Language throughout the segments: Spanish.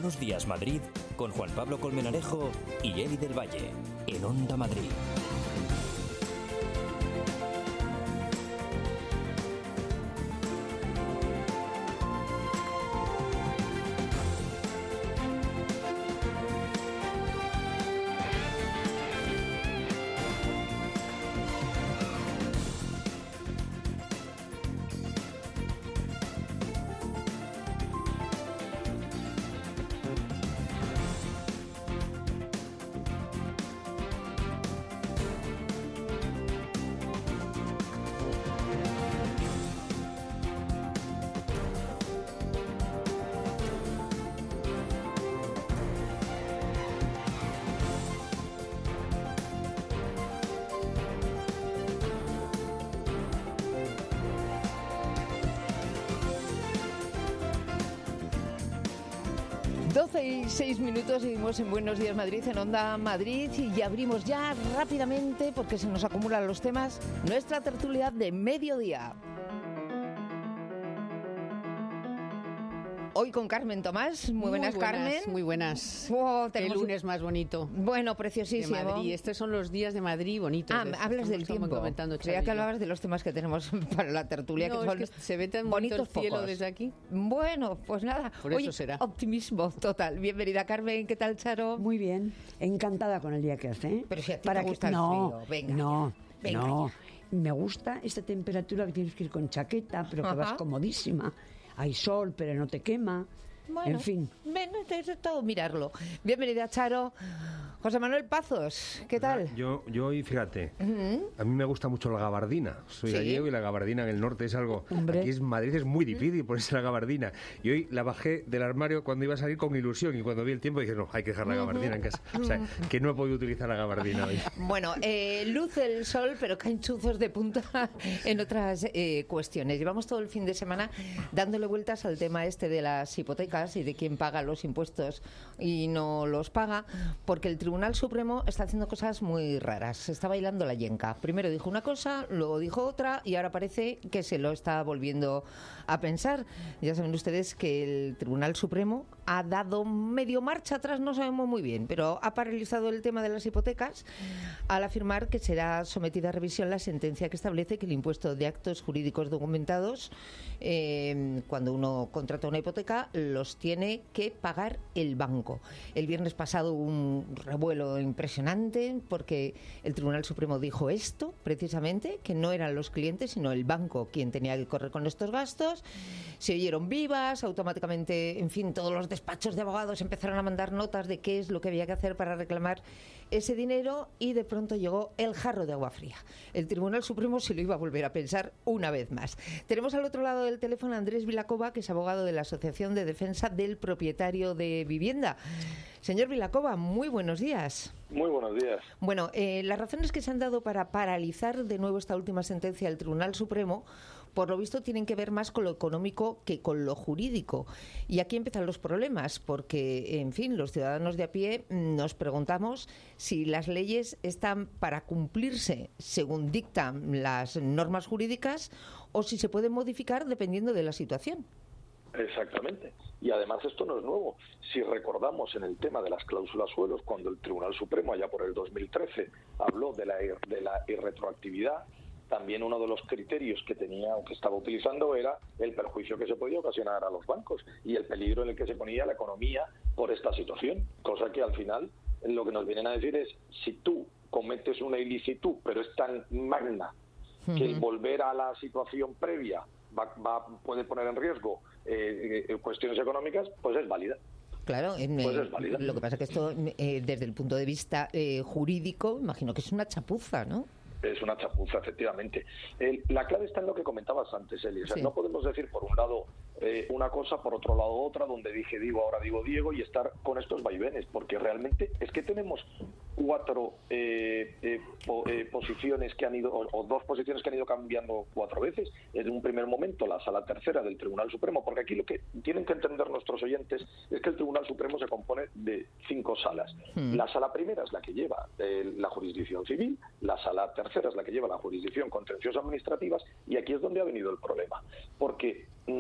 Buenos Días Madrid con Juan Pablo Colmenarejo y Eli del Valle en Onda Madrid. Y 6 minutos, seguimos en Buenos Días Madrid, en Onda Madrid, y abrimos ya rápidamente, porque se nos acumulan los temas, nuestra tertulia de mediodía. Hoy con Carmen Tomás. Muy buenas, Carmen. Muy buenas. Oh, el lunes más bonito. Bueno, preciosísimo. De Madrid. Estos son los días de Madrid bonitos. Hablas del tiempo. Creía que hablabas de los temas que tenemos para la tertulia. No, que son es que se ve tan bonitos bonito el cielo focos desde aquí. Bueno, pues nada. Por eso será. Optimismo total. Bienvenida, Carmen. ¿Qué tal, Charo? Muy bien. Encantada con el día que hace. Pero si a ti te gusta el frío. Venga. No. Ya. Me gusta esta temperatura que tienes que ir con chaqueta, pero que vas comodísima. Hay sol, pero no te quema. Bueno, en fin. Es todo mirarlo. Bienvenida, Charo. José Manuel Pazos, ¿qué tal? Yo hoy, fíjate, a mí me gusta mucho la gabardina. Soy gallego y la gabardina en el norte es algo... Hombre. Aquí en Madrid es muy difícil ponerse la gabardina. Y hoy la bajé del armario cuando iba a salir con ilusión. Y cuando vi el tiempo dije, no, hay que dejar la gabardina en casa. O sea, que no he podido utilizar la gabardina hoy. Bueno, luce el sol, pero caen chuzos de punta en otras cuestiones. Llevamos todo el fin de semana dándole vueltas al tema este de las hipotecas y de quién paga los impuestos y no los paga, porque el Tribunal Supremo está haciendo cosas muy raras. Se está bailando la yenca. Primero dijo una cosa, luego dijo otra y ahora parece que se lo está volviendo a pensar. Ya saben ustedes que el Tribunal Supremo ha dado medio marcha atrás, no sabemos muy bien, pero ha paralizado el tema de las hipotecas al afirmar que será sometida a revisión la sentencia que establece que el impuesto de actos jurídicos documentados, cuando uno contrata una hipoteca, los tiene que pagar el banco. El viernes pasado un revuelo impresionante porque el Tribunal Supremo dijo esto, precisamente, que no eran los clientes, sino el banco quien tenía que correr con estos gastos. Se oyeron vivas, automáticamente, en fin, todos los despachos de abogados empezaron a mandar notas de qué es lo que había que hacer para reclamar ese dinero y de pronto llegó el jarro de agua fría. El Tribunal Supremo se lo iba a volver a pensar una vez más. Tenemos al otro lado del teléfono a Andrés Vilacova, que es abogado de la Asociación de Defensa del Propietario de Vivienda. Señor Vilacova, muy buenos días. Muy buenos días. Bueno, las razones que se han dado para paralizar de nuevo esta última sentencia del Tribunal Supremo, por lo visto, tienen que ver más con lo económico que con lo jurídico. Y aquí empiezan los problemas, porque, en fin, los ciudadanos de a pie nos preguntamos si las leyes están para cumplirse según dictan las normas jurídicas o si se pueden modificar dependiendo de la situación. Exactamente. Y además esto no es nuevo. Si recordamos en el tema de las cláusulas suelos, cuando el Tribunal Supremo, allá por el 2013, habló de la irretroactividad, también uno de los criterios que tenía o que estaba utilizando era el perjuicio que se podía ocasionar a los bancos y el peligro en el que se ponía la economía por esta situación. Cosa que al final lo que nos vienen a decir es, si tú cometes una ilicitud, pero es tan magna que el volver a la situación previa puede poner en riesgo cuestiones económicas, pues es válida. Claro, lo que pasa es que esto, desde el punto de vista jurídico, imagino que es una chapuza, ¿no? Es una chapuza, efectivamente. La clave está en lo que comentabas antes, Eli. O sea, no podemos decir, por un lado, una cosa, por otro lado otra, donde dije digo, ahora digo Diego, y estar con estos vaivenes, porque realmente es que tenemos cuatro posiciones que han ido, o dos posiciones que han ido cambiando 4 veces. En un primer momento, la Sala Tercera del Tribunal Supremo, porque aquí lo que tienen que entender nuestros oyentes es que el Tribunal Supremo se compone de 5 salas. La Sala Primera es la que lleva la jurisdicción civil, la Sala Tercera es la que lleva la jurisdicción contencioso administrativas, y aquí es donde ha venido el problema, porque nosotros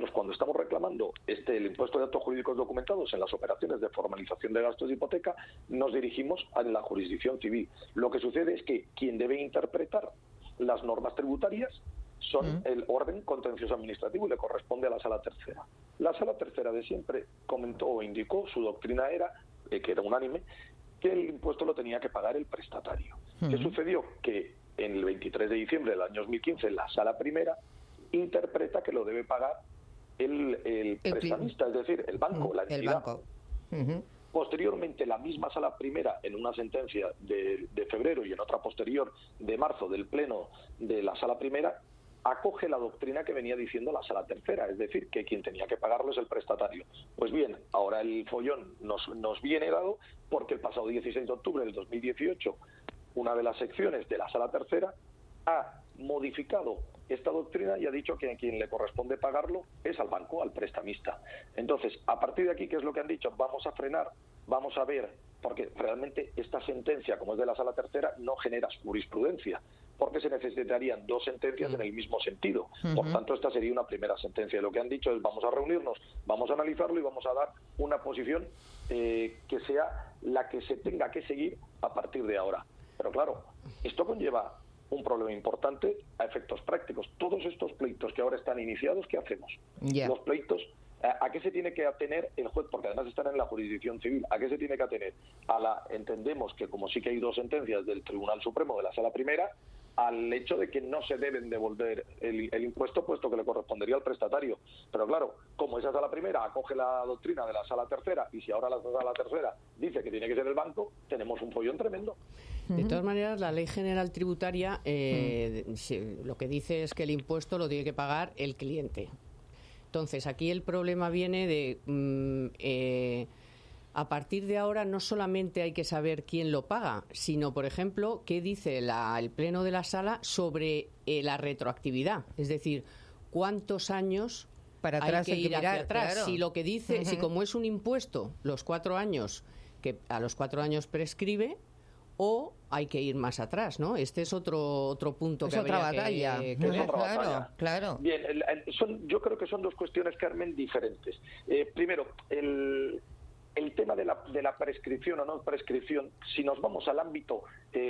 nosotros cuando estamos reclamando el impuesto de actos jurídicos documentados en las operaciones de formalización de gastos de hipoteca, nos dirigimos a la jurisdicción civil. Lo que sucede es que quien debe interpretar las normas tributarias son el orden contencioso administrativo y le corresponde a la Sala Tercera. La Sala Tercera de siempre comentó o indicó, su doctrina era, que era unánime, que el impuesto lo tenía que pagar el prestatario. ¿Qué sucedió? Que en el 23 de diciembre del año 2015 la Sala Primera interpreta que lo debe pagar el prestamista, es decir, el banco, la entidad. El banco. Posteriormente, la misma Sala Primera, en una sentencia de febrero y en otra posterior de marzo del Pleno de la Sala Primera, acoge la doctrina que venía diciendo la Sala Tercera, es decir, que quien tenía que pagarlo es el prestatario. Pues bien, ahora el follón nos viene dado porque el pasado 16 de octubre del 2018, una de las secciones de la Sala Tercera ha modificado esta doctrina y ha dicho que a quien le corresponde pagarlo es al banco, al prestamista. Entonces, a partir de aquí, ¿qué es lo que han dicho? Vamos a frenar, vamos a ver, porque realmente esta sentencia, como es de la Sala Tercera, no genera jurisprudencia, porque se necesitarían dos sentencias en el mismo sentido. Por tanto, esta sería una primera sentencia. Lo que han dicho es, vamos a reunirnos, vamos a analizarlo y vamos a dar una posición que sea la que se tenga que seguir a partir de ahora. Pero claro, esto conlleva un problema importante a efectos prácticos. Todos estos pleitos que ahora están iniciados, ¿qué hacemos? Los pleitos, ¿a qué se tiene que atener el juez? Porque además están en la jurisdicción civil. ¿A qué se tiene que atener? Entendemos que como sí que hay dos sentencias del Tribunal Supremo de la Sala Primera, al hecho de que no se deben devolver el impuesto, puesto que le correspondería al prestatario. Pero claro, como esa Sala Primera acoge la doctrina de la Sala Tercera, y si ahora la Sala Tercera dice que tiene que ser el banco, tenemos un follón tremendo. De todas maneras, la Ley General Tributaria lo que dice es que el impuesto lo tiene que pagar el cliente. Entonces, aquí el problema viene de... a partir de ahora no solamente hay que saber quién lo paga, sino, por ejemplo, qué dice el Pleno de la Sala sobre la retroactividad. Es decir, cuántos años para atrás hay que ir hacia atrás. Claro. Si lo que dice, si como es un impuesto, los 4 años, que a los 4 años prescribe, o hay que ir más atrás, ¿no? Este es otro punto es que otra habría batalla. que ver. Claro. Bien, yo creo que son dos cuestiones, Carmen, diferentes. Primero, el tema de la prescripción o no prescripción, si nos vamos al ámbito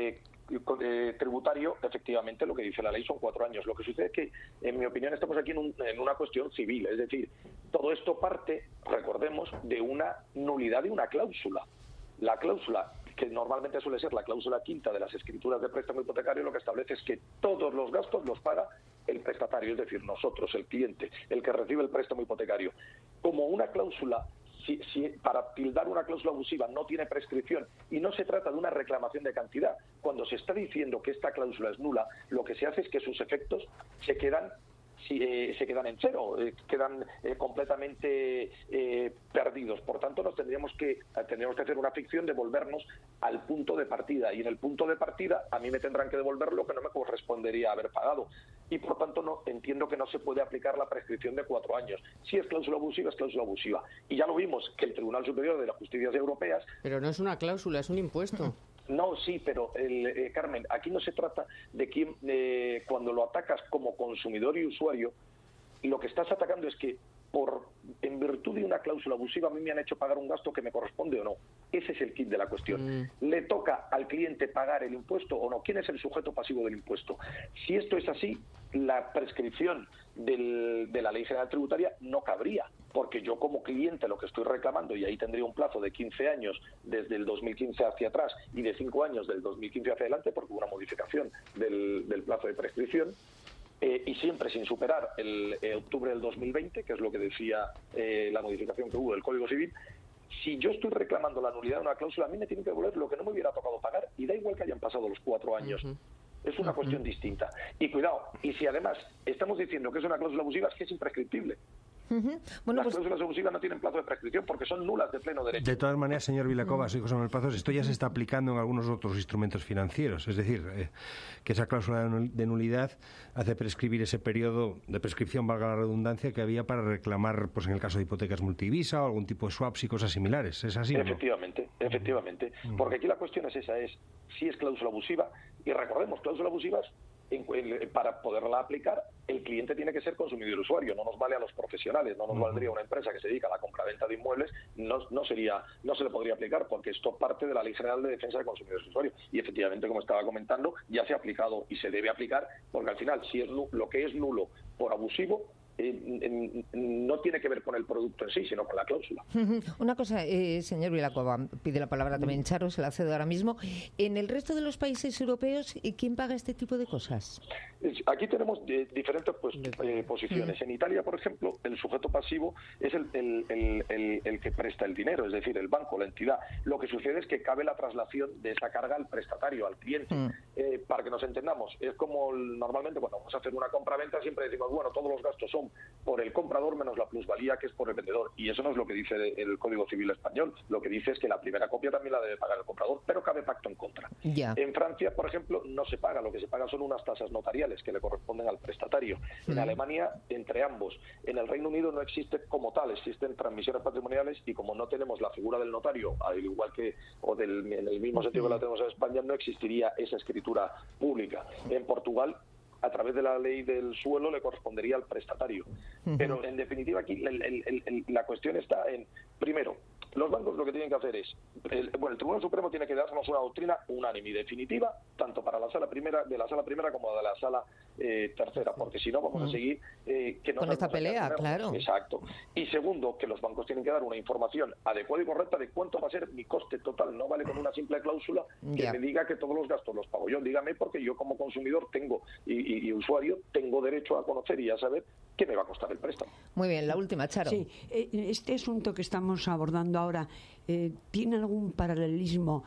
tributario, efectivamente lo que dice la ley son 4 años. Lo que sucede es que, en mi opinión, estamos aquí en una cuestión civil, es decir, todo esto parte, recordemos, de una nulidad de una cláusula. La cláusula, que normalmente suele ser la cláusula quinta de las escrituras de préstamo hipotecario, lo que establece es que todos los gastos los paga el prestatario, es decir, nosotros, el cliente, el que recibe el préstamo hipotecario. Como una cláusula, si para tildar una cláusula abusiva no tiene prescripción y no se trata de una reclamación de cantidad, cuando se está diciendo que esta cláusula es nula, lo que se hace es que sus efectos se quedan en cero, quedan completamente perdidos. Por tanto, tendríamos que hacer una ficción de volvernos al punto de partida, y en el punto de partida a mí me tendrán que devolver lo que no me correspondería haber pagado, y por tanto entiendo que no se puede aplicar la prescripción de 4 años. Si es cláusula abusiva, es cláusula abusiva, y ya lo vimos que el Tribunal Superior de las Justicias Europeas... Pero no es una cláusula, es un impuesto. No, sí, pero Carmen, aquí no se trata de quién, cuando lo atacas como consumidor y usuario, lo que estás atacando es que en virtud de una cláusula abusiva a mí me han hecho pagar un gasto que me corresponde o no. Ese es el kit de la cuestión. ¿Le toca al cliente pagar el impuesto o no? ¿Quién es el sujeto pasivo del impuesto? Si esto es así, la prescripción de la Ley General Tributaria no cabría, porque yo como cliente lo que estoy reclamando, y ahí tendría un plazo de 15 años desde el 2015 hacia atrás y de 5 años del 2015 hacia adelante, porque hubo una modificación del plazo de prescripción, y siempre sin superar el octubre del 2020, que es lo que decía la modificación que hubo del Código Civil. Si yo estoy reclamando la nulidad de una cláusula, a mí me tienen que devolver lo que no me hubiera tocado pagar, y da igual que hayan pasado los 4 años. Es una cuestión distinta. Y cuidado, y si además estamos diciendo que es una cláusula abusiva, es que es imprescriptible. Bueno, las cláusulas abusivas no tienen plazo de prescripción porque son nulas de pleno derecho. De todas maneras, señor Vilacova, soy José Manuel Pazos, esto ya se está aplicando en algunos otros instrumentos financieros. Es decir, que esa cláusula de nulidad hace prescribir ese periodo de prescripción, valga la redundancia, que había para reclamar, pues en el caso de hipotecas multivisa o algún tipo de swaps y cosas similares. ¿Es así? Efectivamente, ¿no? Efectivamente. Porque aquí la cuestión es esa, si es cláusula abusiva, y recordemos, cláusulas abusivas para poderla aplicar, el cliente tiene que ser consumidor usuario, no nos vale a los profesionales, no nos valdría una empresa que se dedica a la compraventa de inmuebles, no se le podría aplicar, porque esto parte de la Ley General de Defensa de Consumidores y Usuarios. Y efectivamente, como estaba comentando, ya se ha aplicado y se debe aplicar, porque al final, si es lo que es nulo por abusivo, no tiene que ver con el producto en sí, sino con la cláusula. Una cosa, señor Vilacueva, pide la palabra también Charo, se la cedo ahora mismo. En el resto de los países europeos, ¿quién paga este tipo de cosas? Aquí tenemos diferentes posiciones. En Italia, por ejemplo, el sujeto pasivo es el que presta el dinero, es decir, el banco, la entidad. Lo que sucede es que cabe la traslación de esa carga al prestatario, al cliente. Para que nos entendamos, es como normalmente cuando vamos a hacer una compraventa siempre decimos, bueno, todos los gastos son por el comprador menos la plusvalía que es por el vendedor, y eso no es lo que dice el Código Civil español. Lo que dice es que la primera copia también la debe pagar el comprador, pero cabe pacto en contra. En Francia, por ejemplo, no se paga, lo que se paga son unas tasas notariales que le corresponden al prestatario. En Alemania, entre ambos. En el Reino Unido no existe como tal, existen transmisiones patrimoniales, y como no tenemos la figura del notario, al igual que en el mismo sentido que la tenemos en España, no existiría esa escritura pública. En Portugal, a través de la ley del suelo, le correspondería al prestatario. Pero, en definitiva, aquí la cuestión está en, primero, los bancos lo que tienen que hacer es, el Tribunal Supremo tiene que darnos una doctrina unánime y definitiva, tanto para la sala primera como de la sala tercera, porque si no vamos a seguir con esta pelea, claro. Exacto. Y segundo, que los bancos tienen que dar una información adecuada y correcta de cuánto va a ser mi coste total. No vale con una simple cláusula que me diga que todos los gastos los pago yo. Dígame, porque yo como consumidor tengo y usuario tengo derecho a conocer y a saber qué me va a costar el préstamo. Muy bien, la última, Charo. Sí, este asunto que estamos abordando ahora, ¿tiene algún paralelismo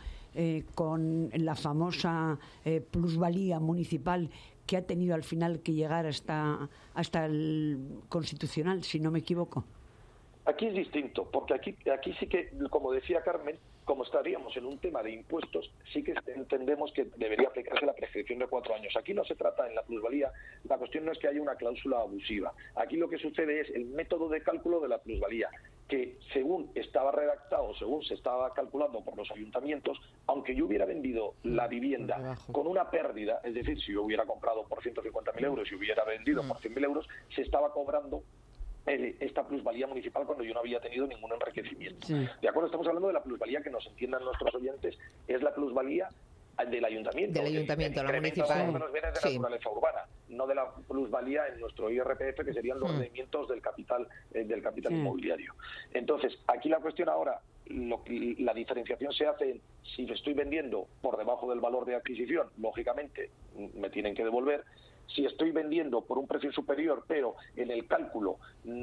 con la famosa plusvalía municipal que ha tenido al final que llegar hasta el Constitucional, si no me equivoco? Aquí es distinto, porque aquí sí que, como decía Carmen, como estaríamos en un tema de impuestos, sí que entendemos que debería aplicarse la prescripción de 4 años. Aquí no se trata, en la plusvalía, la cuestión no es que haya una cláusula abusiva. Aquí lo que sucede es el método de cálculo de la plusvalía, que según estaba redactado, según se estaba calculando por los ayuntamientos, aunque yo hubiera vendido la vivienda con una pérdida, es decir, si yo hubiera comprado por 150.000 euros y hubiera vendido por 100.000 euros, se estaba cobrando esta plusvalía municipal cuando yo no había tenido ningún enriquecimiento. De acuerdo, estamos hablando de la plusvalía que nos entiendan nuestros oyentes, es la plusvalía del ayuntamiento. Del ayuntamiento, la municipal. De los bienes de naturaleza urbana, no de la plusvalía en nuestro IRPF, que serían los rendimientos del capital inmobiliario. Entonces, aquí la cuestión ahora, la diferenciación se hace en si estoy vendiendo por debajo del valor de adquisición, lógicamente me tienen que devolver. Si estoy vendiendo por un precio superior, pero en el cálculo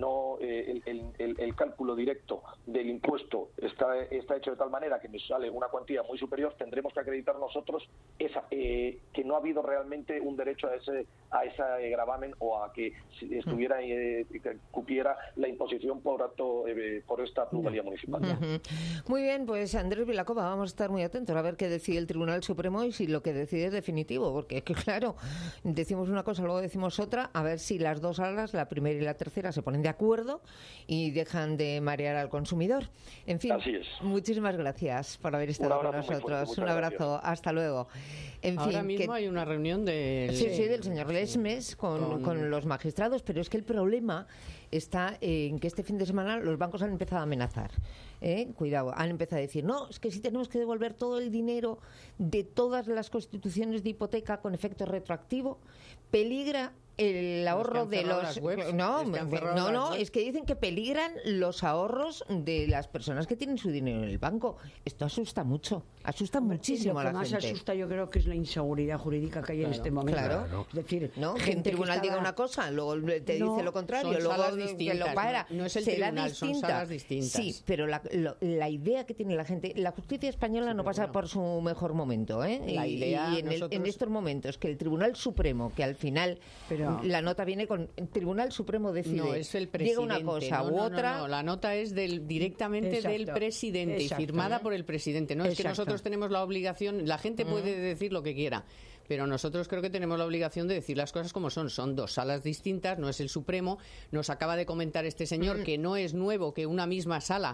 el cálculo directo del impuesto está hecho de tal manera que me sale una cuantía muy superior, tendremos que acreditar nosotros que no ha habido realmente un derecho a ese gravamen, o a que estuviera que cupiera la imposición por esta plusvalía municipal. Muy bien, pues Andrés Vilacueva, vamos a estar muy atentos a ver qué decide el Tribunal Supremo y si lo que decide es definitivo, porque es que, claro, decimos una cosa, luego decimos otra, a ver si las dos salas, la primera y la tercera, se ponen de acuerdo y dejan de marear al consumidor. En fin, así es. Muchísimas gracias por haber estado con nosotros. Un abrazo, hasta luego. En Ahora fin, mismo hay una reunión del señor Lesmes con los magistrados, pero es que el problema está en que este fin de semana los bancos han empezado a amenazar. Cuidado, han empezado a decir, no, es que si tenemos que devolver todo el dinero de todas las constituciones de hipoteca con efecto retroactivo, peligra el ahorro de los es que dicen que peligran los ahorros de las personas que tienen su dinero en el banco. Esto asusta mucho, asusta muchísimo a la gente. Lo que más asusta, yo creo, que es la inseguridad jurídica que hay en este momento. Claro. Es decir, que el tribunal diga una cosa, luego te dice lo contrario, luego que lo para. No es el tribunal, son salas distintas. Sí, pero la idea que tiene la gente, la justicia española no pasa por su mejor momento, La idea, y en estos momentos que el Tribunal Supremo, que al final la nota viene con el Tribunal Supremo decide, no es el presidente, diga una cosa u otra. No, la nota es directamente del presidente y firmada por el presidente. No es que nosotros tenemos la obligación, la gente puede decir lo que quiera, pero nosotros creo que tenemos la obligación de decir las cosas como son. Son dos salas distintas, no es el Supremo. Nos acaba de comentar este señor que no es nuevo que una misma sala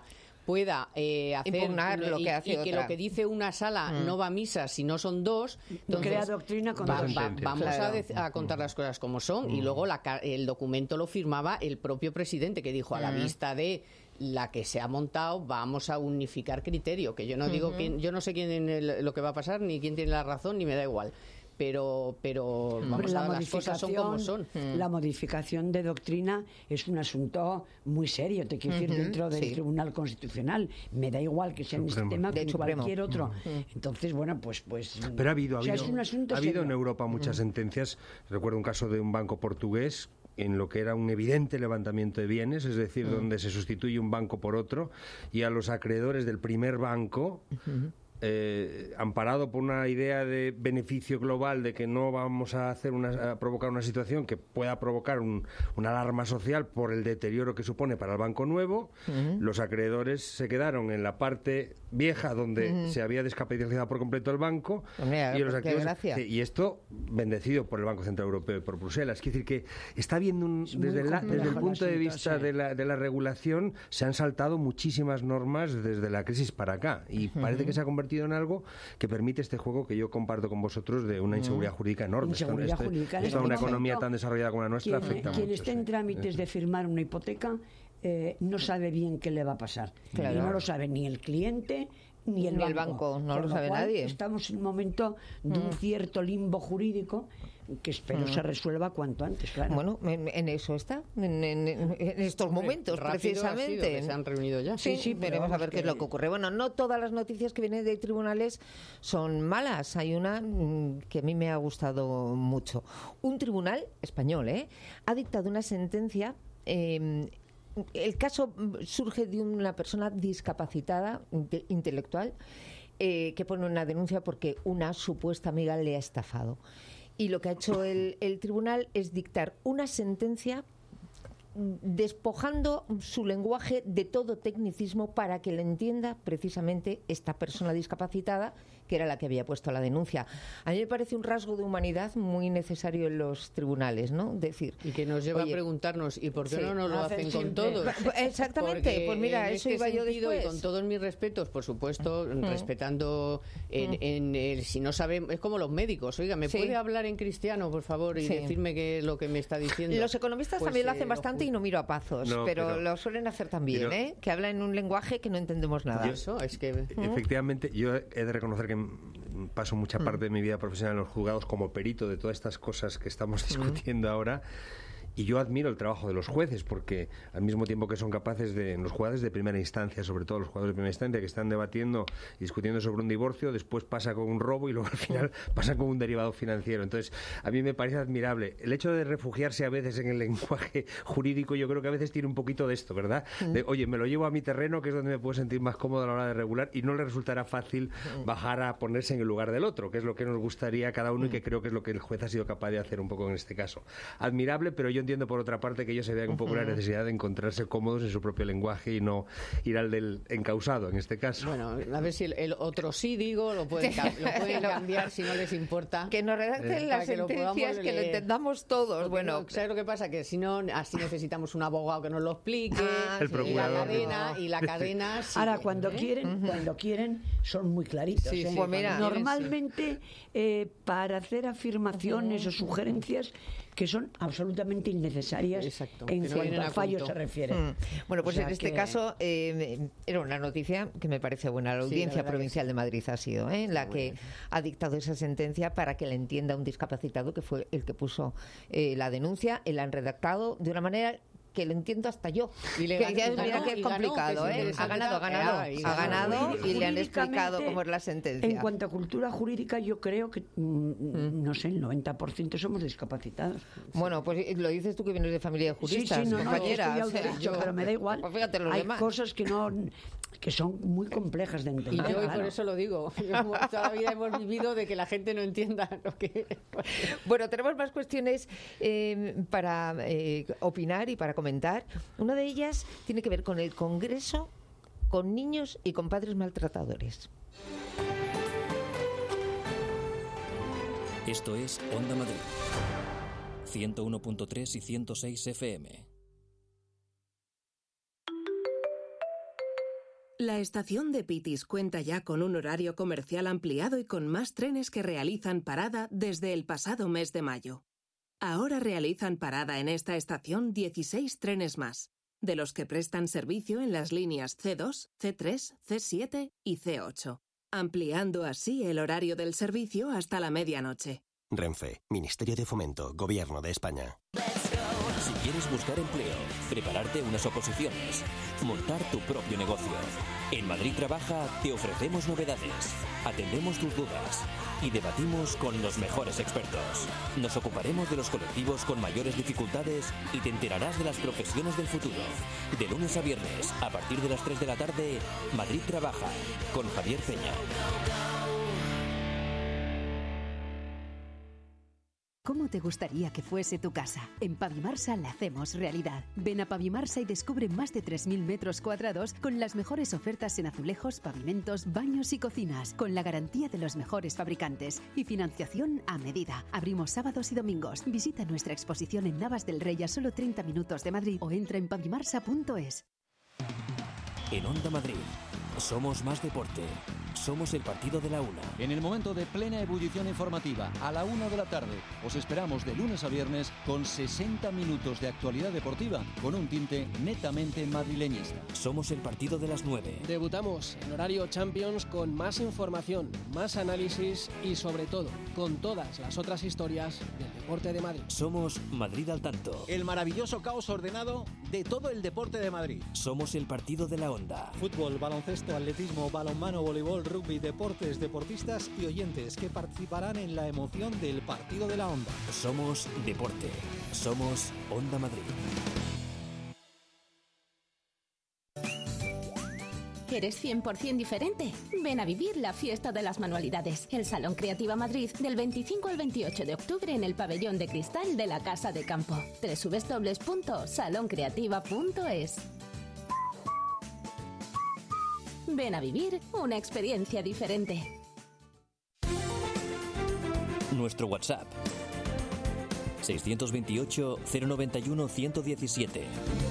pueda hacer impugnar lo que hace y que otra. lo que dice una sala no va a misa si no son dos, entonces crea doctrina con vamos Claro. a contar las cosas como son. Y luego el documento lo firmaba el propio presidente, que dijo, a la vista de la que se ha montado, vamos a unificar criterio, que yo no digo yo no sé lo que va a pasar, ni quién tiene la razón, ni me da igual. Pero vamos a ver, las cosas son como son. La modificación de doctrina es un asunto muy serio, te quiero decir, dentro del Tribunal Constitucional. Me da igual que sea en este tema que en cualquier otro. Entonces, bueno, pues pero ha habido es un asunto serio. en Europa muchas sentencias. Recuerdo un caso de un banco portugués en lo que era un evidente levantamiento de bienes, es decir, donde se sustituye un banco por otro, y a los acreedores del primer banco, amparado por una idea de beneficio global, de que no vamos a provocar una situación que pueda provocar una alarma social por el deterioro que supone para el banco nuevo, los acreedores se quedaron en la parte vieja donde se había descapitalizado por completo el banco, y los acreedores, y esto bendecido por el Banco Central Europeo y por Bruselas. Quiere decir que está habiendo desde el punto de vista de la regulación, se han saltado muchísimas normas desde la crisis para acá, y parece que se ha convertido en algo que permite este juego que yo comparto con vosotros de una inseguridad jurídica enorme. Esto una economía tan desarrollada como la nuestra afecta mucho. Quien esté en trámites de firmar una hipoteca no sabe bien qué le va a pasar. Claro. Y no lo sabe ni el cliente ni el banco. No lo sabe nadie. Estamos en un momento de un cierto limbo jurídico que espero se resuelva cuanto antes, claro. Bueno, en eso está, en estos momentos, precisamente. Se han reunido ya. Sí, veremos a ver qué es lo que ocurre. Bueno, no todas las noticias que vienen de tribunales son malas. Hay una que a mí me ha gustado mucho. Un tribunal español ha dictado una sentencia. El caso surge de una persona discapacitada intelectual que pone una denuncia porque una supuesta amiga le ha estafado. Y lo que ha hecho el tribunal es dictar una sentencia despojando su lenguaje de todo tecnicismo para que le entienda precisamente esta persona discapacitada, que era la que había puesto la denuncia. A mí me parece un rasgo de humanidad muy necesario en los tribunales, ¿no? Decir, y que nos lleva a preguntarnos, ¿y por qué no nos lo hacen con todos? Exactamente, porque pues mira, eso iba yo después. Y con todos mis respetos, por supuesto, respetando si no sabemos, es como los médicos, oiga, ¿me puede hablar en cristiano, por favor, y decirme qué es lo que me está diciendo? Los economistas también lo hacen bastante y no miro a Pazos, pero lo suelen hacer también, que hablan en un lenguaje que no entendemos nada. Eso es que efectivamente, yo he de reconocer que paso mucha parte de mi vida profesional en los juzgados como perito de todas estas cosas que estamos discutiendo ahora. Y yo admiro el trabajo de los jueces, porque al mismo tiempo que son capaces en los jueces de primera instancia, sobre todo los jueces de primera instancia, que están debatiendo y discutiendo sobre un divorcio, después pasa con un robo y luego al final pasa con un derivado financiero. Entonces, a mí me parece admirable. El hecho de refugiarse a veces en el lenguaje jurídico, yo creo que a veces tiene un poquito de esto, ¿verdad? De, oye, me lo llevo a mi terreno, que es donde me puedo sentir más cómodo a la hora de regular, y no le resultará fácil bajar a ponerse en el lugar del otro, que es lo que nos gustaría a cada uno y que creo que es lo que el juez ha sido capaz de hacer un poco en este caso. Admirable, pero yo entiendo por otra parte que ellos se vean un poco la necesidad de encontrarse cómodos en su propio lenguaje y no ir al del encausado en este caso. Bueno, a ver si el otro sí digo lo pueden cambiar si no les importa. Que nos redacten las sentencias, que lo entendamos todos. Porque bueno, ¿sabes lo que pasa? Que si no, así necesitamos un abogado que nos lo explique, el procurador. y la cadena sí. Ahora, cuando quieren, son muy claritos. Sí, pues mira, normalmente, para hacer afirmaciones o sugerencias que son absolutamente innecesarias en cuanto a fallo se refiere. Bueno, pues en este caso era una noticia que me parece buena. La Audiencia Provincial de Madrid ha sido la que ha dictado esa sentencia para que la entienda un discapacitado, que fue el que puso la denuncia. La han redactado de una manera que lo entiendo hasta yo. Mira que es complicado, ha ganado y le han explicado cómo es la sentencia. En cuanto a cultura jurídica, yo creo que, no sé, el 90% somos discapacitados. Bueno, pues lo dices tú que vienes de familia de juristas, compañera. Pero me da igual. Pues fíjate los hay demás. Cosas que son muy complejas de entender. Y yo por eso lo digo. Toda la vida hemos vivido de que la gente no entienda lo que... Bueno, tenemos más cuestiones para opinar y para comentar. Una de ellas tiene que ver con el Congreso, con niños y con padres maltratadores. Esto es Onda Madrid, 101.3 y 106 FM. La estación de Pitis cuenta ya con un horario comercial ampliado y con más trenes que realizan parada desde el pasado mes de mayo. Ahora realizan parada en esta estación 16 trenes más, de los que prestan servicio en las líneas C2, C3, C7 y C8, ampliando así el horario del servicio hasta la medianoche. Renfe, Ministerio de Fomento, Gobierno de España. Si quieres buscar empleo, prepararte unas oposiciones, montar tu propio negocio. En Madrid Trabaja te ofrecemos novedades, atendemos tus dudas y debatimos con los mejores expertos. Nos ocuparemos de los colectivos con mayores dificultades y te enterarás de las profesiones del futuro. De lunes a viernes, a partir de las 3 de la tarde, Madrid Trabaja, con Javier Peña. ¿Cómo te gustaría que fuese tu casa? En Pavimarsa la hacemos realidad. Ven a Pavimarsa y descubre más de 3.000 metros cuadrados con las mejores ofertas en azulejos, pavimentos, baños y cocinas, con la garantía de los mejores fabricantes y financiación a medida. Abrimos sábados y domingos. Visita nuestra exposición en Navas del Rey a solo 30 minutos de Madrid o entra en pavimarsa.es. En Onda Madrid, somos más deporte. Somos el partido de la una. En el momento de plena ebullición informativa, a la 1 de la tarde, os esperamos de lunes a viernes con 60 minutos de actualidad deportiva con un tinte netamente madrileñista. Somos el partido de las 9. Debutamos en horario Champions con más información, más análisis y sobre todo con todas las otras historias del deporte de Madrid. Somos Madrid al tanto. El maravilloso caos ordenado de todo el deporte de Madrid. Somos el partido de la Onda. Fútbol, baloncesto, atletismo, balonmano, voleibol, rugby, deportes, deportistas y oyentes que participarán en la emoción del partido de la Onda. Somos deporte. Somos Onda Madrid. ¿Eres 100% diferente? Ven a vivir la fiesta de las manualidades. El Salón Creativa Madrid del 25 al 28 de octubre en el pabellón de cristal de la Casa de Campo. www.saloncreativa.es. Ven a vivir una experiencia diferente. Nuestro WhatsApp 628 091 117.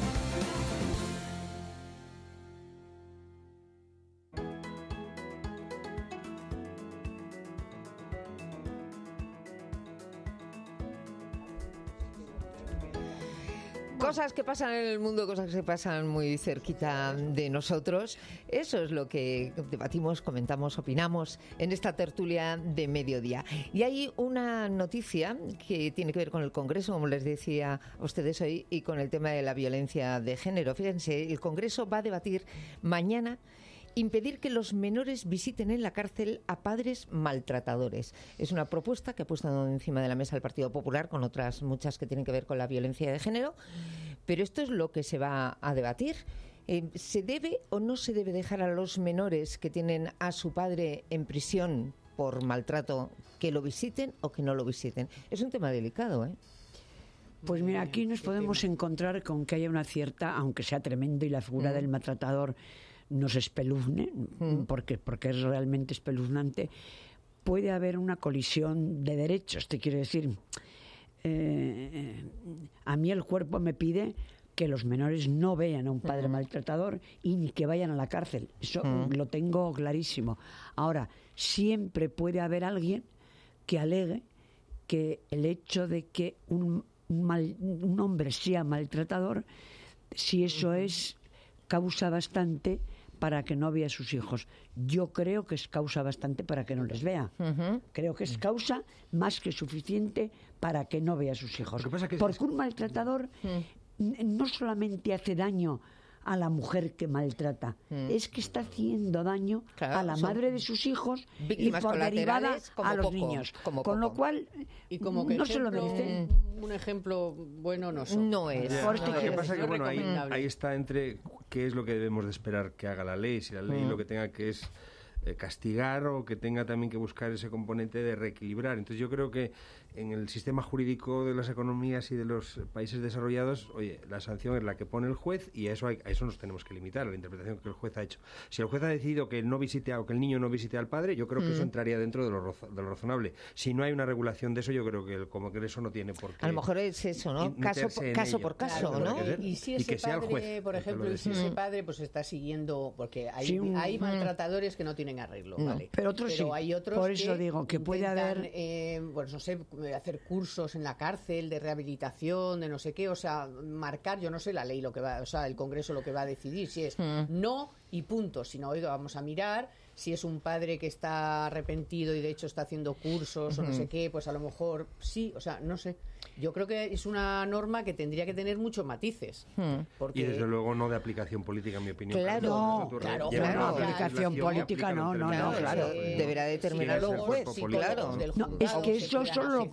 Cosas que pasan en el mundo, cosas que pasan muy cerquita de nosotros. Eso es lo que debatimos, comentamos, opinamos en esta tertulia de mediodía. Y hay una noticia que tiene que ver con el Congreso, como les decía a ustedes hoy, y con el tema de la violencia de género. Fíjense, el Congreso va a debatir mañana impedir que los menores visiten en la cárcel a padres maltratadores. Es una propuesta que ha puesto encima de la mesa el Partido Popular, con otras muchas que tienen que ver con la violencia de género, pero esto es lo que se va a debatir. ¿Se debe o no se debe dejar a los menores que tienen a su padre en prisión por maltrato que lo visiten o que no lo visiten? Es un tema delicado, ¿eh? Pues mira, aquí nos podemos encontrar con que haya una cierta, aunque sea tremendo y la figura del maltratador nos espelugne, porque es realmente espeluznante, puede haber una colisión de derechos. Te quiero decir, a mí el cuerpo me pide que los menores no vean a un padre maltratador y ni que vayan a la cárcel. Eso lo tengo clarísimo. Ahora, siempre puede haber alguien que alegue que el hecho de que un hombre sea maltratador, si eso es causa bastante para que no vea a sus hijos. Yo creo que es causa bastante para que no les vea. Creo que es causa más que suficiente para que no vea a sus hijos. Porque un maltratador no solamente hace daño a la mujer que maltrata, es que está haciendo daño a la madre de sus hijos y por derivada a los niños. Con lo cual, y como que no se lo merece. Un ejemplo bueno no son. No es. Lo que pasa es que bueno, ahí está entre qué es lo que debemos de esperar que haga la ley, si la ley lo que tenga que es castigar o que tenga también que buscar ese componente de reequilibrar. Entonces yo creo que en el sistema jurídico de las economías y de los países desarrollados, oye, la sanción es la que pone el juez y a eso nos tenemos que limitar, a la interpretación que el juez ha hecho. Si el juez ha decidido que no visite o que el niño no visite al padre, yo creo que eso entraría dentro de lo razonable. Si no hay una regulación de eso, yo creo que el Congreso no tiene por qué. A lo mejor es eso, ¿no? Caso por caso, claro, ¿no? Y si ese padre, juez, por ejemplo, y si ese padre pues está siguiendo, porque hay maltratadores que no tienen arreglo, ¿vale? Pero hay otros por eso digo que puede haber pues no sé, hacer cursos en la cárcel de rehabilitación, de no sé qué, o sea, marcar, yo no sé la ley lo que va, o sea, el Congreso lo que va a decidir, si es no y punto, sino oiga, vamos a mirar si es un padre que está arrepentido y de hecho está haciendo cursos o no sé qué, pues a lo mejor sí, o sea, no sé. Yo creo que es una norma que tendría que tener muchos matices. Y desde luego no de aplicación política, en mi opinión. Claro, aplicación política no, claro. Deberá determinarlo un juez, sí, claro. No, es que eso solo lo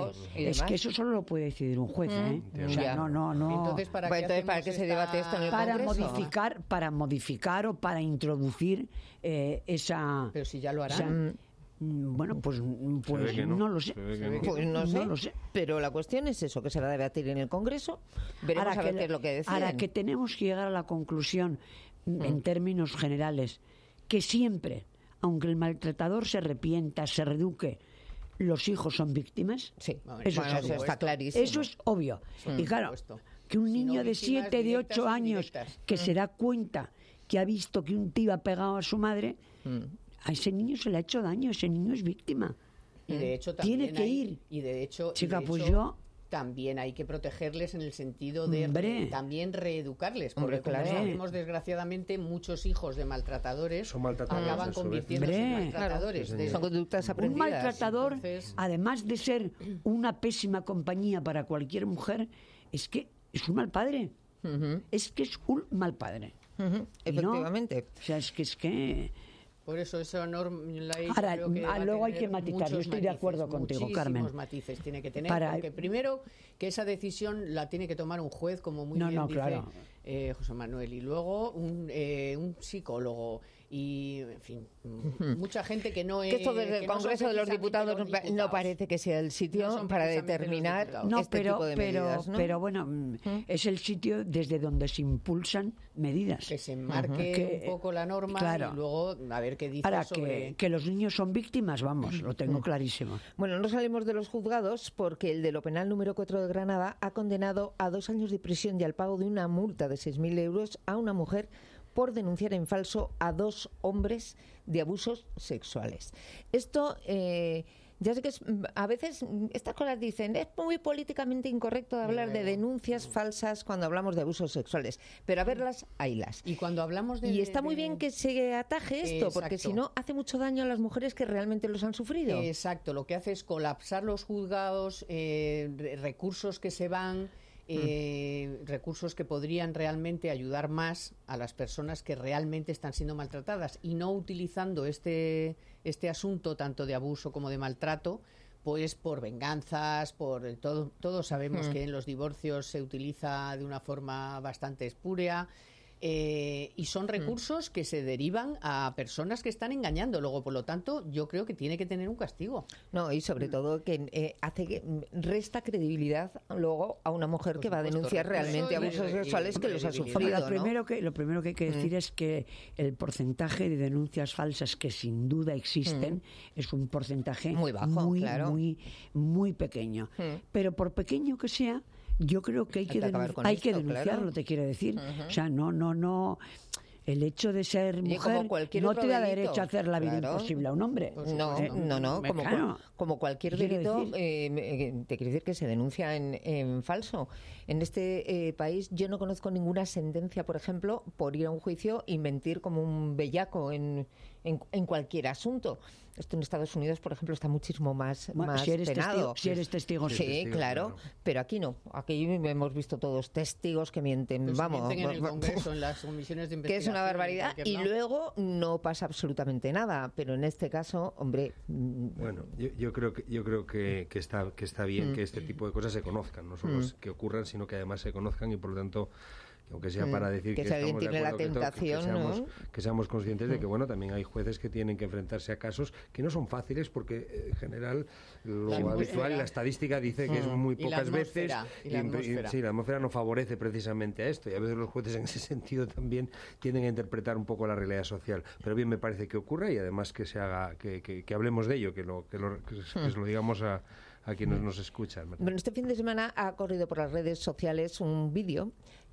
puede decidir un juez, O sea, no. Entonces, ¿para qué se debate esto en el Congreso? Para modificar o para introducir esa... Pero si ya lo harán. Bueno, pues no lo sé. Pues no lo sé. Pero la cuestión es eso, que se va a debatir en el Congreso. Veremos a ver qué es lo que deciden. Ahora que tenemos que llegar a la conclusión, en términos generales, que siempre, aunque el maltratador se arrepienta, se reeduque, los hijos son víctimas. Sí, eso está clarísimo. Eso es obvio. Y claro, que un niño de 7, de 8 años que se da cuenta que ha visto que un tío ha pegado a su madre, a ese niño se le ha hecho daño, ese niño es víctima. Y de hecho también tiene que ir. Y de hecho, también hay que protegerles en el sentido de también reeducarles, porque como sabemos, desgraciadamente, muchos hijos de maltratadores acaban convirtiéndose en maltratadores. Son conductas aprendidas. Un maltratador, además de ser una pésima compañía para cualquier mujer, es que es un mal padre. Es que es un mal padre. Efectivamente. O sea, es que... Por eso esa norma... Ahora, luego hay que matizar. Yo estoy de acuerdo contigo, Carmen. Muchísimos matices tiene que tener. Porque primero, que esa decisión la tiene que tomar un juez, como muy bien dice José Manuel. Y luego un psicólogo. Y, en fin, mucha gente que no es... Que esto desde el Congreso de los Diputados no parece que sea el sitio para determinar tipo de medidas, ¿no? Pero bueno, es el sitio desde donde se impulsan medidas. Que se enmarque un poco la norma y luego a ver qué dice sobre... que los niños son víctimas, vamos, lo tengo clarísimo. Bueno, no salimos de los juzgados porque el de lo penal número 4 de Granada ha condenado a 2 años de prisión y al pago de una multa de 6.000 euros a una mujer por denunciar en falso a 2 hombres de abusos sexuales. Esto, ya sé que a veces estas cosas dicen, es muy políticamente incorrecto hablar de denuncias falsas cuando hablamos de abusos sexuales, pero a verlas, haylas. Y cuando hablamos Y está muy bien que se ataje esto, porque si no, hace mucho daño a las mujeres que realmente los han sufrido. Exacto, lo que hace es colapsar los juzgados, recursos que se van... recursos que podrían realmente ayudar más a las personas que realmente están siendo maltratadas y no utilizando este asunto tanto de abuso como de maltrato pues por venganzas, por todos sabemos que en los divorcios se utiliza de una forma bastante espúrea. Y son recursos que se derivan a personas que están engañando. Luego, por lo tanto, yo creo que tiene que tener un castigo. No, y sobre todo que resta credibilidad luego a una mujer que va a denunciar realmente abusos sexuales que los ha sufrido. Lo primero que hay que decir es que el porcentaje de denuncias falsas que sin duda existen es un porcentaje muy bajo, muy pequeño. Pero por pequeño que sea, yo creo que hay que denunciarlo, te quiero decir. O sea, no. El hecho de ser mujer no te da derecho a hacer la vida imposible a un hombre. No. Como cualquier delito, te quiero decir que se denuncia en falso. En este país yo no conozco ninguna sentencia, por ejemplo, por ir a un juicio y mentir como un bellaco en cualquier asunto. Esto en Estados Unidos, por ejemplo, está muchísimo más penado. Si eres testigo. Sí, claro. Pero aquí no. Aquí hemos visto todos testigos que mienten. Mienten en el Congreso, en las comisiones de investigación. Que es una barbaridad. Y luego no pasa absolutamente nada. Pero en este caso, hombre... Bueno, yo creo que está bien que este tipo de cosas se conozcan. No solo que ocurran, sino que además se conozcan y, por lo tanto, aunque sea para decir que que si alguien estamos de tiene la acuerdo, tentación, que seamos conscientes de que, bueno, también hay jueces que tienen que enfrentarse a casos que no son fáciles porque, en general, lo habitual, la estadística dice que es muy pocas veces. Sí, la atmósfera no favorece precisamente a esto, y a veces los jueces en ese sentido también tienden a interpretar un poco la realidad social. Pero bien me parece que ocurra y además que se haga, que hablemos de ello, que se lo digamos a quienes nos escuchan, ¿verdad? Bueno, este fin de semana ha corrido por las redes sociales un vídeo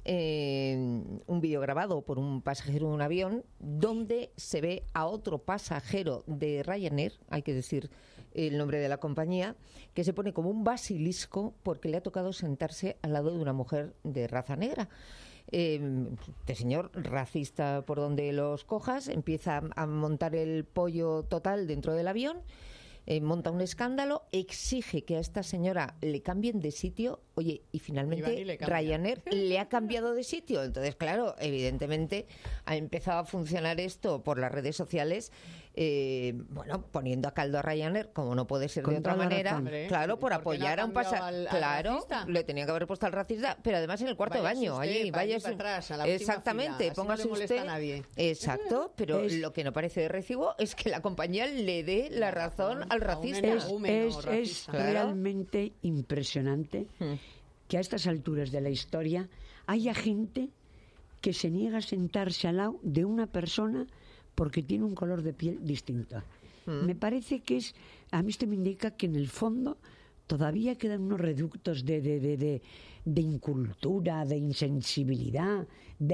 grabado por un pasajero de un avión donde se ve a otro pasajero de Ryanair, hay que decir el nombre de la compañía, que se pone como un basilisco porque le ha tocado sentarse al lado de una mujer de raza negra. Este señor, racista por donde los cojas, empieza a montar el pollo total dentro del avión, monta un escándalo, exige que a esta señora le cambien de sitio, oye, y finalmente Ryanair le ha cambiado de sitio. Entonces, claro, evidentemente ha empezado a funcionar esto por las redes sociales, poniendo a caldo a Ryanair, como no puede ser de otra manera, claro, por apoyar a un pasajero. Claro, le tenía que haber puesto al racista, pero además en el cuarto de baño, allí, váyase atrás, a la exactamente, fila, póngase no usted. A nadie. Exacto, pero lo que no parece de recibo es que la compañía le dé la razón al racista. Es realmente impresionante que a estas alturas de la historia haya gente que se niega a sentarse al lado de una persona porque tiene un color de piel distinto. Me parece que a mí esto me indica que en el fondo todavía quedan unos reductos de incultura, de insensibilidad,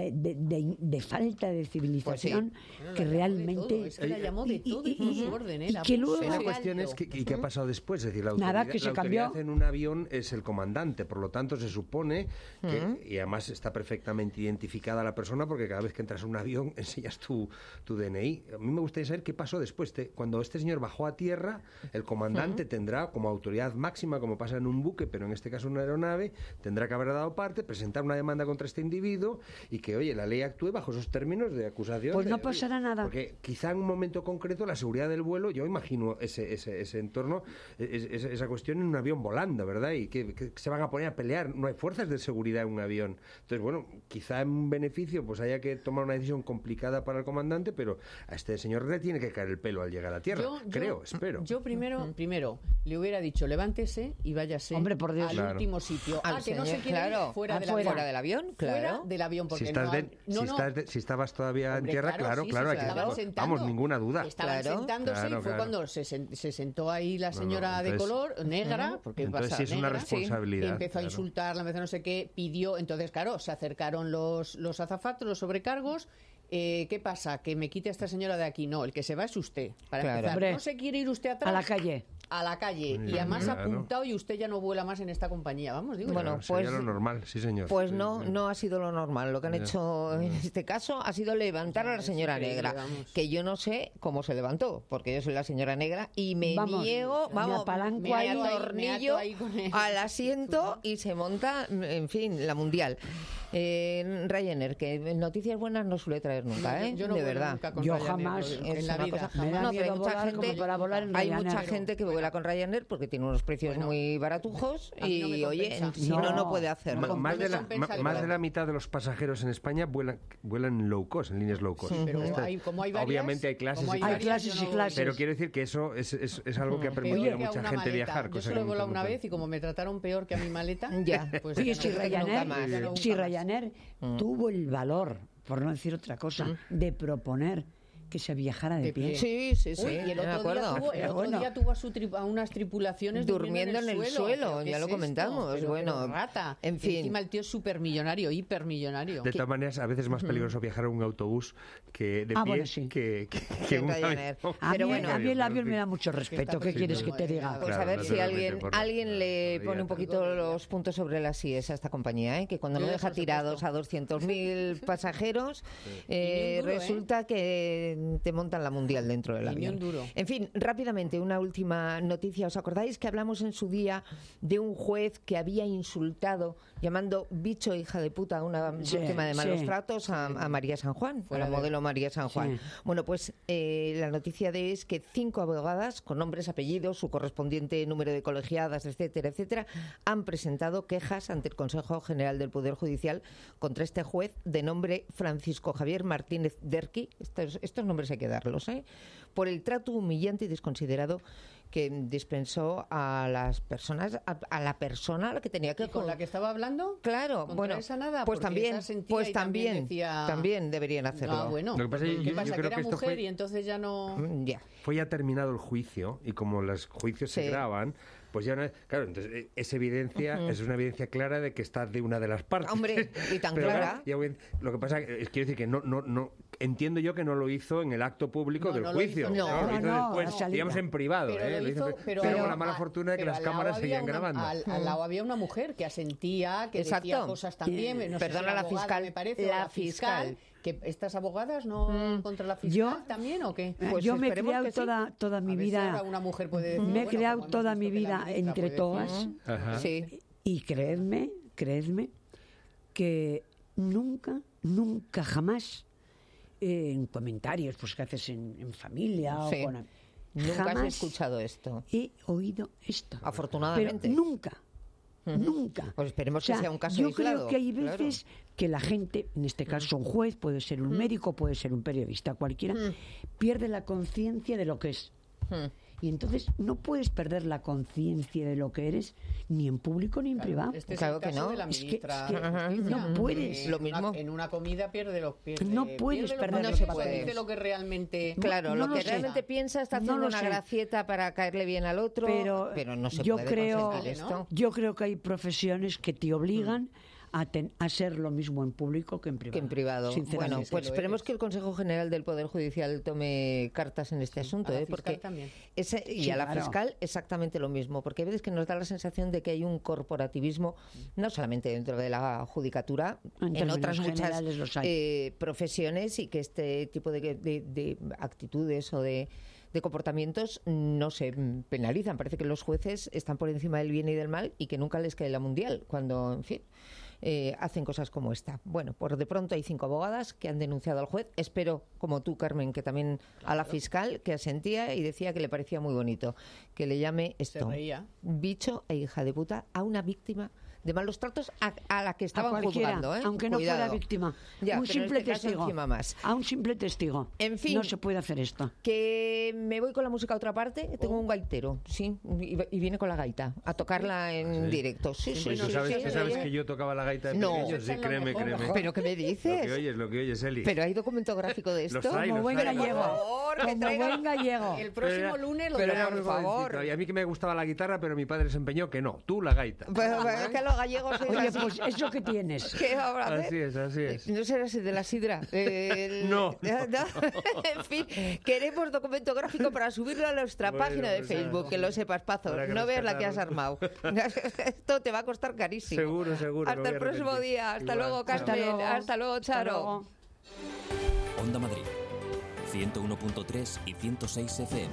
de falta de civilización, pues que realmente... Es que la llamó de todo y su orden, y que luego... La cuestión es ¿qué ha pasado después? Es decir, la autoridad, Nada, que se cambió. En un avión es el comandante, por lo tanto se supone que, y además está perfectamente identificada la persona porque cada vez que entras a un avión enseñas tu DNI. A mí me gustaría saber qué pasó después. Cuando este señor bajó a tierra, el comandante tendrá como autoridad máxima, como pasa en un buque, pero en este caso en una aeronave, tendrá que haber dado parte, presentar una demanda contra este individuo y que, oye, la ley actúe bajo esos términos de acusación. Pues no pasará nada. Porque quizá en un momento concreto la seguridad del vuelo, yo imagino ese entorno, esa cuestión en un avión volando, ¿verdad? Y que se van a poner a pelear. No hay fuerzas de seguridad en un avión. Entonces, bueno, quizá en un beneficio pues haya que tomar una decisión complicada para el comandante, pero a este señor le tiene que caer el pelo al llegar a tierra. Espero. Yo primero le hubiera dicho, levántese y váyase al último sitio. Que no se quiere ir fuera del avión, fuera del avión, porque si estabas todavía en tierra, claro, vamos, ninguna duda. Estaban sentándose y fue cuando se sentó ahí la señora de color negra, porque entonces sí es una responsabilidad. Y empezó a insultarla, empezó no sé qué, pidió, entonces claro, se acercaron los azafatos, los sobrecargos. ¿Qué pasa? ¿Que me quite a esta señora de aquí? No, el que se va es usted. Para empezar, hombre, ¿no se quiere ir usted atrás? A la calle. Y además apuntado y usted ya no vuela más en esta compañía. Vamos, digo. Bueno, pues sería lo normal, sí, señor. Pues no ha sido lo normal. Lo que han hecho en este caso ha sido levantar a la señora negra. Que yo no sé cómo se levantó, porque yo soy la señora negra y me niego, me atornillo al asiento y se monta, en fin, la mundial. Ryanair, que noticias buenas no suele traer nunca, ¿eh? Yo no de verdad. Yo jamás en la vida. Me da miedo volar como para volar en Ryanair. Hay mucha gente que vuela con Ryanair porque tiene unos precios muy baratujos y, oye, si no puede hacerlo. Más de la mitad de los pasajeros en España vuelan low cost, en líneas low cost. Pero como hay varias, obviamente hay clases y clases. Pero quiero decir que eso es algo que ha permitido a mucha gente viajar. Yo solo he volado una vez y como me trataron peor que a mi maleta, pues oye, si Ryanair tuvo el valor, por no decir otra cosa, de proponer que se viajara de pie. Sí. Y el otro día tuvo a unas tripulaciones durmiendo en el suelo, ya lo comentamos. Pero rata. En fin. Encima el tío es supermillonario, hipermillonario. De todas maneras, a veces es más peligroso viajar en un autobús que de pie que un avión. A mí el avión me da mucho respeto. ¿Qué quieres que te diga? Pues a ver si alguien le pone un poquito los puntos sobre las IES a esta compañía, que cuando no deja tirados a 200.000 pasajeros, resulta que te montan la mundial dentro del avión. Duro. En fin, rápidamente, una última noticia. ¿Os acordáis que hablamos en su día de un juez que había insultado, llamando bicho hija de puta, una víctima de malos tratos a María San Juan, a la modelo María San Juan? Sí. Bueno, pues la noticia es que 5 abogadas con nombres, apellidos, su correspondiente número de colegiadas, etcétera, etcétera, han presentado quejas ante el Consejo General del Poder Judicial contra este juez de nombre Francisco Javier Martínez Derqui. Estos nombres hay que darlos, por el trato humillante y desconsiderado que dispensó a las personas, a la persona a la que tenía que... ¿Y con la que estaba hablando? Claro, bueno, esa nada, pues también decía... también deberían hacerlo. Ah, bueno. Lo que pasa es ¿Qué pasa? que era mujer y entonces ya no... Fue ya terminado el juicio y como los juicios se graban, pues ya no es... Claro, entonces es evidencia, es una evidencia clara de que está de una de las partes. Hombre, y tan clara. Lo que pasa es, quiero decir que no entiendo yo que no lo hizo en el acto público del juicio. Lo hizo después, digamos en privado. Pero con la mala fortuna de que las cámaras seguían grabando. Al lado había una mujer que asentía, que decía cosas también. No Perdona, la fiscal. Me parece, la fiscal. ¿Que estas abogadas no contra la fiscal también o qué? Pues yo me he creado toda mi vida. Una mujer puede decir, me he creado toda mi vida entre todas. Y creedme que nunca jamás en comentarios pues que haces en familia o con... Nunca has escuchado esto. He oído esto. Afortunadamente. Pero nunca. Pues esperemos que sea un caso aislado. Yo creo que hay veces que la gente, en este caso un juez, puede ser un médico, puede ser un periodista, cualquiera, pierde la conciencia de lo que es. Y entonces no puedes perder la conciencia de lo que eres ni en público ni en privado. Este es el caso de la ministra. Es que no puedes. Lo mismo. En una comida pierde los pies. No puedes perder lo que pasa. Dice lo que realmente... Claro, lo que realmente piensa, está haciendo una gracieta para caerle bien al otro, pero no se puede conseguir esto. Yo creo que hay profesiones que te obligan a ser lo mismo en público que en privado. Bueno, pues esperemos que el Consejo General del Poder Judicial tome cartas en este asunto, porque a la fiscal exactamente lo mismo, porque hay veces que nos da la sensación de que hay un corporativismo, no solamente dentro de la judicatura, en otras muchas profesiones, y que este tipo de actitudes o de comportamientos no se penalizan. Parece que los jueces están por encima del bien y del mal y que nunca les cae la mundial, cuando, en fin, hacen cosas como esta. Bueno, por de pronto hay 5 abogadas que han denunciado al juez. Espero, como tú, Carmen, que también a la fiscal, que asentía y decía que le parecía muy bonito que le llame esto bicho e hija de puta a una víctima de malos tratos a la que estaban juzgando, aunque no fuera víctima. Un simple testigo. A un simple testigo. En fin, no se puede hacer esto. Que me voy con la música a otra parte. Tengo un gaitero, y viene con la gaita a tocarla en directo. ¿Sabes que yo tocaba la gaita de pequeño? Sí, créeme. ¿Pero qué me dices? Lo que oyes, Eli. ¿Pero hay documento gráfico de esto? Como buen gallego. El próximo lunes lo veremos, por favor. Y a mí que me gustaba la guitarra, pero mi padre se empeñó que no, tú la gaita. Pero que los gallegos... Oye, pues eso que tienes. ¿Qué habrá? Así es. ¿No serás de la sidra? No. En fin, queremos documento gráfico para subirlo a nuestra página de Facebook, que lo sepas, Pazo. No veas la que has armado. Esto te va a costar carísimo. Seguro. Hasta el próximo día. Hasta luego, Carmen. Hasta luego, Charo. Onda Madrid, 101.3 y 106 FM.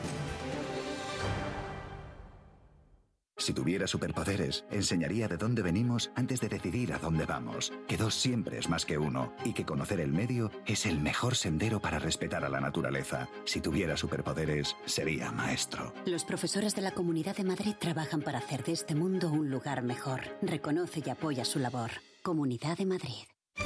Si tuviera superpoderes, enseñaría de dónde venimos antes de decidir a dónde vamos. Que 2 siempre es más que 1 y que conocer el medio es el mejor sendero para respetar a la naturaleza. Si tuviera superpoderes, sería maestro. Los profesores de la Comunidad de Madrid trabajan para hacer de este mundo un lugar mejor. Reconoce y apoya su labor. Comunidad de Madrid.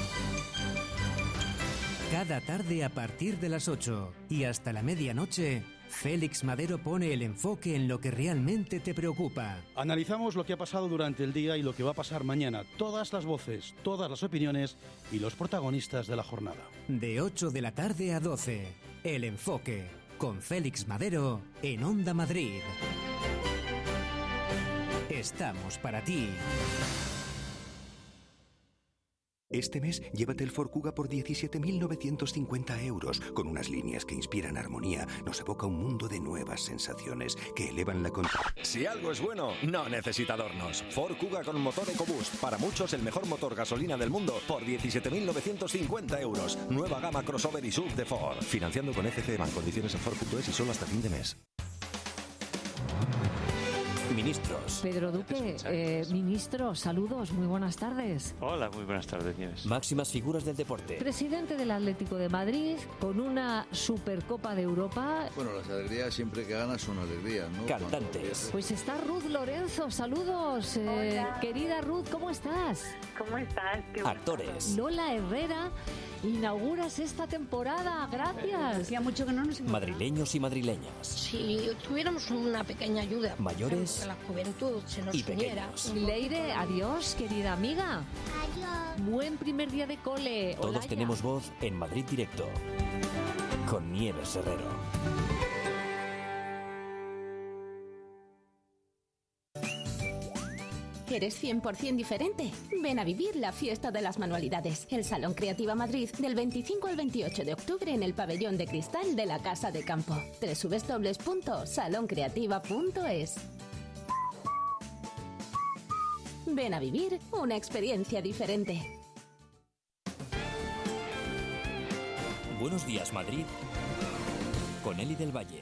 Cada tarde a partir de las 8 y hasta la medianoche, Félix Madero pone el enfoque en lo que realmente te preocupa. Analizamos lo que ha pasado durante el día y lo que va a pasar mañana. Todas las voces, todas las opiniones y los protagonistas de la jornada. De 8 de la tarde a 12, El Enfoque, con Félix Madero en Onda Madrid. Estamos para ti. Este mes, llévate el Ford Kuga por 17.950 euros, con unas líneas que inspiran armonía, nos evoca un mundo de nuevas sensaciones que elevan la Si algo es bueno, no necesita adornos. Ford Kuga con motor EcoBoost, para muchos el mejor motor gasolina del mundo, por 17.950 euros. Nueva gama crossover y SUV de Ford. Financiando con FCE Bank, condiciones en Ford.es y solo hasta fin de mes. Ministros. Pedro Duque, ministro, saludos, muy buenas tardes. Hola, muy buenas tardes, Nieves. Máximas figuras del deporte. Presidente del Atlético de Madrid, con una Supercopa de Europa. Bueno, las alegrías siempre que ganas son alegrías, ¿no? Cantantes. Pues está Ruth Lorenzo, saludos. Querida Ruth, ¿cómo estás? ¿Cómo estás? Actores. Lola Herrera, inauguras esta temporada, gracias. Hacía mucho que no nos Madrileños y madrileñas. Si tuviéramos una pequeña ayuda. Mayores que la juventud se nos y uniera. pequeños. Leire, adiós, querida amiga. Adiós. Buen primer día de cole. Todos Olaya. tenemos voz en Madrid Directo. Con Nieves Herrero. ¿Eres 100% diferente? Ven a vivir la fiesta de las manualidades. El Salón Creativa Madrid del 25 al 28 de octubre en el pabellón de cristal de la Casa de Campo. www.saloncreativa.es. Ven a vivir una experiencia diferente. Buenos días, Madrid. Con Eli del Valle.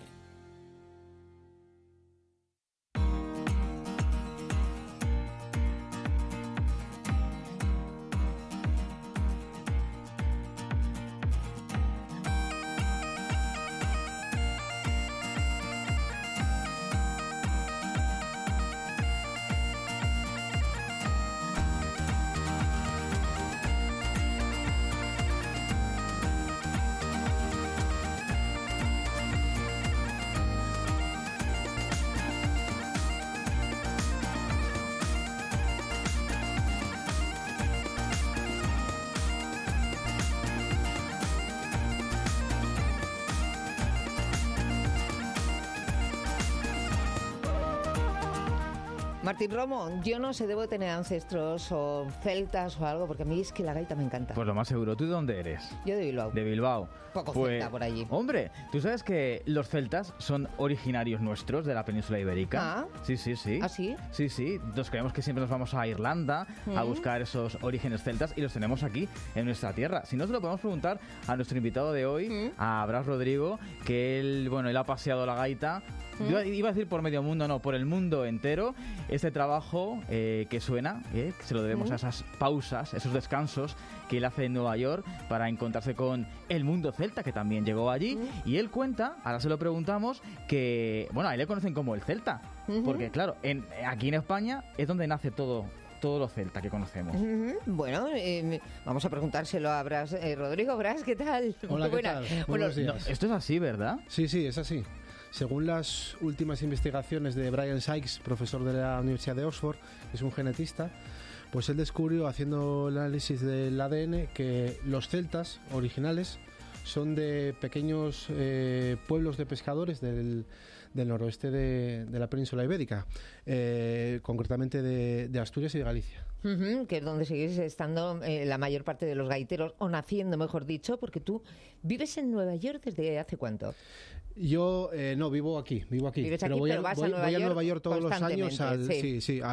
Martín Romo, yo no sé, debo tener ancestros o celtas o algo, porque a mí es que la gaita me encanta. Pues lo más seguro. ¿Tú de dónde eres? Yo de Bilbao. De Bilbao. Poco Pues, celta por allí. Hombre, ¿tú sabes que los celtas son originarios nuestros de la península ibérica? Ah. Sí, sí, sí. ¿Ah, sí? Sí, sí. Nos creemos que siempre nos vamos a Irlanda a buscar esos orígenes celtas y los tenemos aquí, en nuestra tierra. Si no, se lo podemos preguntar a nuestro invitado de hoy, a Bras Rodrigo, que él ha paseado la gaita. Yo iba a decir por medio mundo, no, por el mundo entero. Este trabajo que suena, que se lo debemos a esas pausas, esos descansos que él hace en Nueva York para encontrarse con el mundo celta, que también llegó allí. Y él cuenta, ahora se lo preguntamos, que, bueno, a él le conocen como el celta. Porque, claro, aquí en España es donde nace todo lo celta que conocemos. Bueno, vamos a preguntárselo a Bras. Rodrigo, Bras, ¿qué tal? Hola, ¿qué tal? Buenos días. Esto es así, ¿verdad? Sí, sí, es así. Según las últimas investigaciones de Brian Sykes, profesor de la Universidad de Oxford, que es un genetista, pues él descubrió, haciendo el análisis del ADN, que los celtas originales son de pequeños pueblos de pescadores del noroeste de la península ibérica, concretamente de Asturias y de Galicia. Que es donde seguís estando la mayor parte de los gaiteros, o naciendo, mejor dicho, porque tú vives en Nueva York ¿desde hace cuánto? Yo no, vivo aquí. Vives aquí, voy pero vas a Nueva York todos los años constantemente,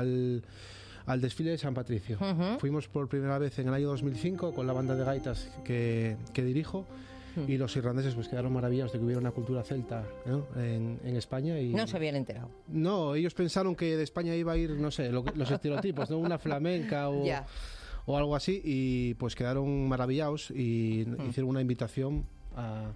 al desfile de San Patricio. Fuimos por primera vez en el año 2005 con la banda de gaitas que dirijo. Y los irlandeses pues quedaron maravillados de que hubiera una cultura celta, ¿no? en España. Y no se habían enterado. No, ellos pensaron que de España iba a ir, no sé, los estereotipos, ¿no? Una flamenca o algo así, y pues quedaron maravillados y hicieron una invitación a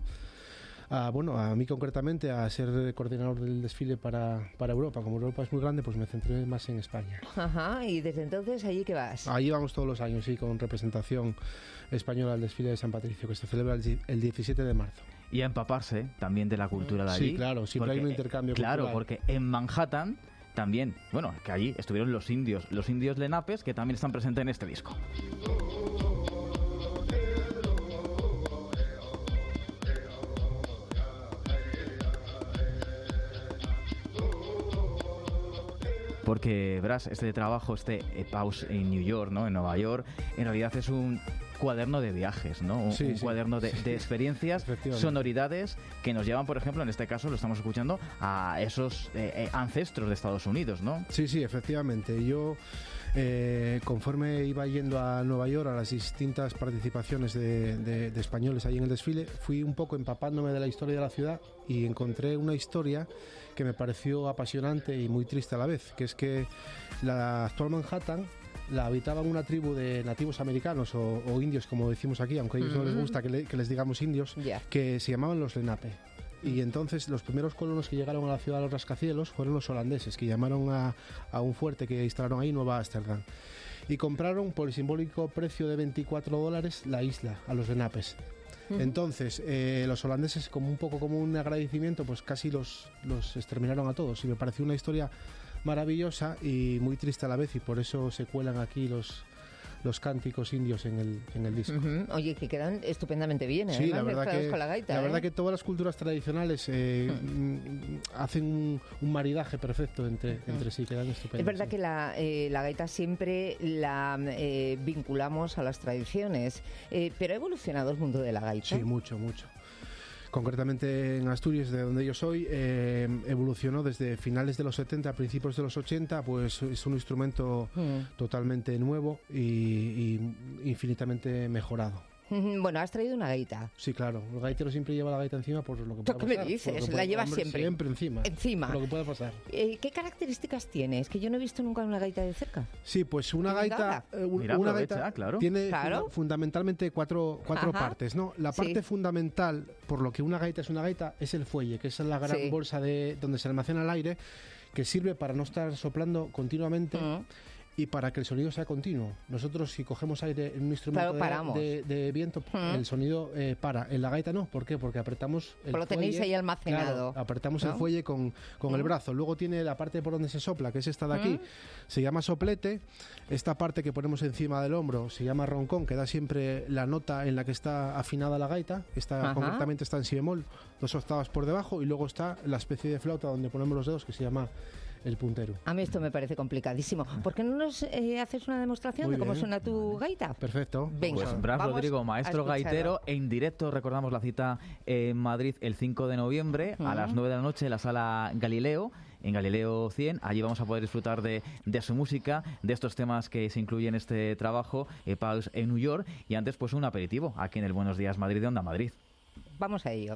mí concretamente, a ser coordinador del desfile para Europa. Como Europa es muy grande, pues me centré más en España. Ajá, y desde entonces, ¿allí qué vas? Allí vamos todos los años, sí, con representación española al desfile de San Patricio, que se celebra el 17 de marzo. Y a empaparse también de la cultura de allí. Sí, claro, siempre hay un intercambio cultural. Claro, porque en Manhattan también, bueno, que allí estuvieron los indios lenapes, que también están presentes en este disco. porque verás, este trabajo, Pause in New York, ¿no? En Nueva York, en realidad es un cuaderno de viajes, ¿no? Un cuaderno de experiencias, sonoridades que nos llevan, por ejemplo, en este caso lo estamos escuchando, a esos ancestros de Estados Unidos, ¿no? Sí, efectivamente. Yo, conforme iba yendo a Nueva York a las distintas participaciones de españoles ahí en el desfile, fui un poco empapándome de la historia de la ciudad y encontré una historia que me pareció apasionante y muy triste a la vez, que es que la actual Manhattan la habitaban una tribu de nativos americanos o indios, como decimos aquí, aunque a ellos no les gusta que les digamos indios, que se llamaban los Lenape. Y entonces los primeros colonos que llegaron a la ciudad de los rascacielos fueron los holandeses, que llamaron a un fuerte que instalaron ahí, Nueva Ámsterdam. Y compraron por el simbólico precio de $24 la isla a los Lenapes. Entonces, los holandeses, como un poco como un agradecimiento, pues casi los exterminaron a todos. Y me pareció una historia maravillosa y muy triste a la vez, y por eso se cuelan aquí los cánticos indios en el disco. Oye, que quedan estupendamente bien, sí, la verdad que, con la gaita, verdad que todas las culturas tradicionales hacen un maridaje perfecto entre sí, quedan estupendos. Es verdad que la gaita siempre la vinculamos a las tradiciones, pero ha evolucionado el mundo de la gaita. Sí, mucho. Concretamente en Asturias, de donde yo soy, evolucionó desde finales de los 70 a principios de los 80, pues es un instrumento totalmente nuevo y infinitamente mejorado. Bueno, has traído una gaita. Sí, claro. El gaitero siempre lleva la gaita encima por lo que pueda pasar. ¿Qué me dices? La llevas siempre. Siempre encima. Por lo que pueda pasar. ¿Qué características tiene? Es que yo no he visto nunca una gaita de cerca. Sí, pues una gaita... una gaita claro. Tiene fundamentalmente cuatro partes, ¿no? La parte fundamental, por lo que una gaita es el fuelle, que es la gran bolsa donde se almacena el aire, que sirve para no estar soplando continuamente y para que el sonido sea continuo. Nosotros, si cogemos aire en un instrumento de viento, el sonido para. En la gaita no. ¿Por qué? Porque apretamos el fuelle. Lo tenéis ahí almacenado. Claro, apretamos el fuelle con el brazo. Luego tiene la parte por donde se sopla, que es esta de aquí. Se llama soplete. Esta parte que ponemos encima del hombro se llama roncón, que da siempre la nota en la que está afinada la gaita. Concretamente está en si bemol, 2 octavas por debajo, y luego está la especie de flauta donde ponemos los dedos, que se llama el puntero. A mí esto me parece complicadísimo. ¿Por qué no nos haces una demostración de cómo suena tu gaita? Perfecto. Venga, pues Bras Rodrigo, maestro gaitero, en directo. Recordamos la cita en Madrid el 5 de noviembre a las 9 de la noche en la sala Galileo, en Galileo 100. Allí vamos a poder disfrutar de su música, de estos temas que se incluyen en este trabajo, Pause en New York, y antes pues un aperitivo aquí en el Buenos Días Madrid de Onda Madrid. Vamos a ello.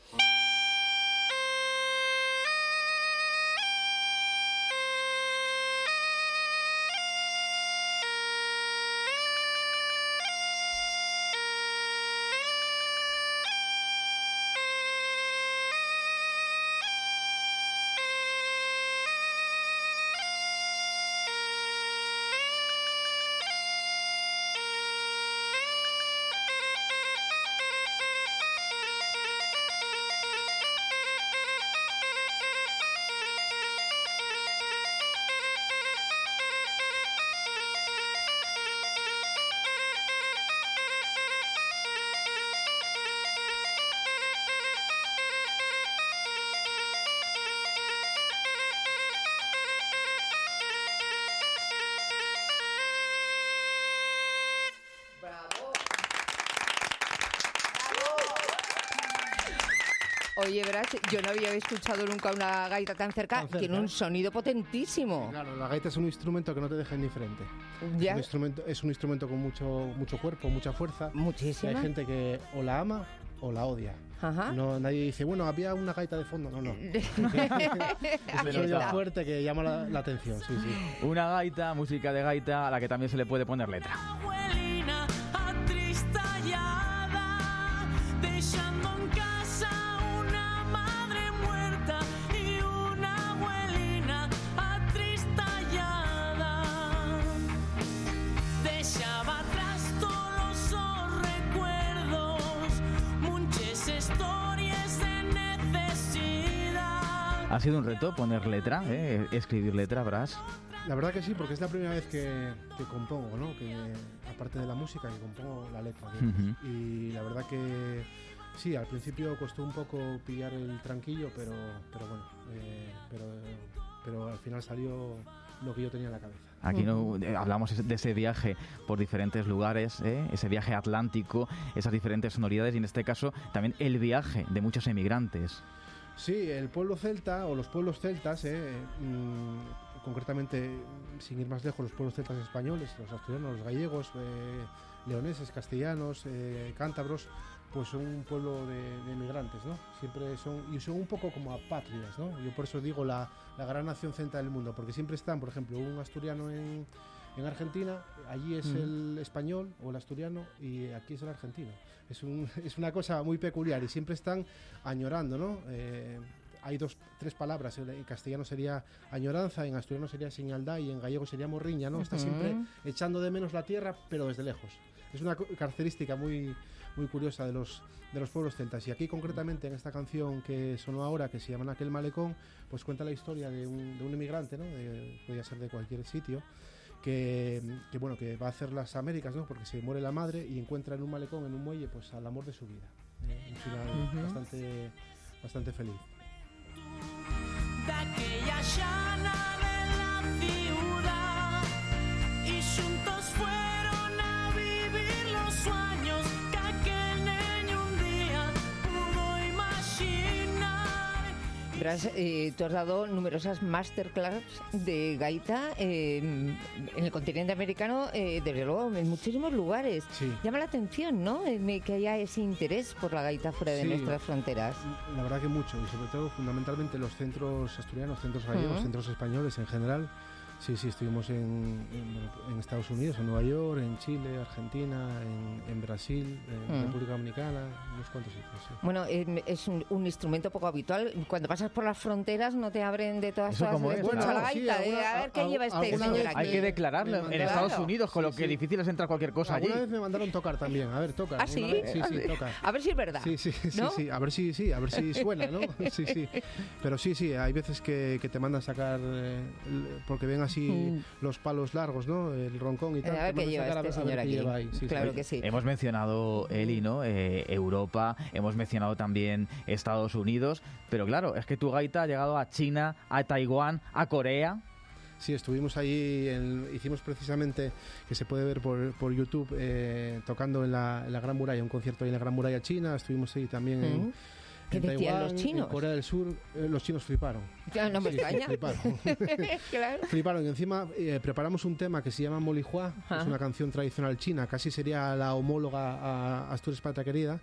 Oye, verás, yo no había escuchado nunca una gaita tan cerca. Tiene un sonido potentísimo. Claro, la gaita es un instrumento que no te deja indiferente. ¿Ya? Es un instrumento con mucho cuerpo, mucha fuerza. Muchísima. Hay gente que o la ama o la odia. No, nadie dice, bueno, había una gaita de fondo. No. Es un sonido fuerte que llama la atención, sí. Una gaita, música de gaita, a la que también se le puede poner letra. ¿Ha sido un reto poner letra, escribir letra, Bras? La verdad que sí, porque es la primera vez que compongo, ¿no? Que aparte de la música, que compongo la letra. Y la verdad que sí, al principio costó un poco pillar el tranquillo, pero bueno, pero al final salió lo que yo tenía en la cabeza. Aquí no, hablamos de ese viaje por diferentes lugares, ese viaje atlántico, esas diferentes sonoridades y en este caso también el viaje de muchos emigrantes. Sí, el pueblo celta o los pueblos celtas, concretamente, sin ir más lejos, los pueblos celtas españoles, los asturianos, los gallegos, leoneses, castellanos, cántabros, pues son un pueblo de emigrantes, ¿no? Siempre son un poco como apátridas, ¿no? Yo por eso digo la gran nación celta del mundo, porque siempre están, por ejemplo, un asturiano en Argentina, allí es el español o el asturiano y aquí es el argentino. Es una cosa muy peculiar y siempre están añorando, ¿no? Hay tres palabras, en castellano sería añoranza, en asturiano sería señaldad y en gallego sería morriña, ¿no? Está siempre echando de menos la tierra, pero desde lejos. Es una característica muy curiosa de los pueblos celtas. Y aquí concretamente en esta canción que sonó ahora, que se llama Aquel Malecón, pues cuenta la historia de un emigrante, ¿no? Podría ser de cualquier sitio, que va a hacer las Américas, ¿no? Porque se muere la madre y encuentra en un malecón, en un muelle, pues al amor de su vida. Un final bastante feliz. Daquella llana de la ciudad y juntos fueron a vivir los sueños que aquel niño un día pudo imaginar. Bras, tú has dado numerosas masterclass de gaita en el continente americano, desde luego en muchísimos lugares. Sí. Llama la atención, ¿no? Que haya ese interés por la gaita fuera de nuestras fronteras. La verdad que mucho, y sobre todo fundamentalmente los centros asturianos, centros gallegos, centros españoles en general. Sí, estuvimos en Estados Unidos, en Nueva York, en Chile, Argentina, en Brasil, en República Dominicana, unos cuantos sitios. Sí. Bueno, es un instrumento poco habitual. Cuando pasas por las fronteras no te abren de todas la gaita. A ver qué lleva este señor aquí. Hay que declararlo en Estados Unidos, con lo que difícil es entrar cualquier cosa allí. Alguna vez me mandaron tocar también. A ver, toca. ¿Ah, sí? Sí, toca. A ver si es verdad. Sí. A ver si suena, ¿no? Sí. Pero sí, hay veces que te mandan sacar, porque ven así los palos largos, ¿no? El roncón y tal. A ver qué lleva este señor aquí. Claro que sí. Hemos mencionado, Eli, ¿no? Europa, hemos mencionado también Estados Unidos, pero claro, es que tu gaita ha llegado a China, a Taiwán, a Corea. Sí, estuvimos ahí, hicimos precisamente, que se puede ver por YouTube, tocando en la Gran Muralla, un concierto ahí en la Gran Muralla China. Estuvimos ahí también en ¿Qué decían Taiwán, los chinos? En Corea del Sur, los chinos fliparon. Ya, no me extraña. Fliparon. Claro. Fliparon. Y encima preparamos un tema que se llama Molihua, que es una canción tradicional china, casi sería la homóloga a Asturias Patria Querida.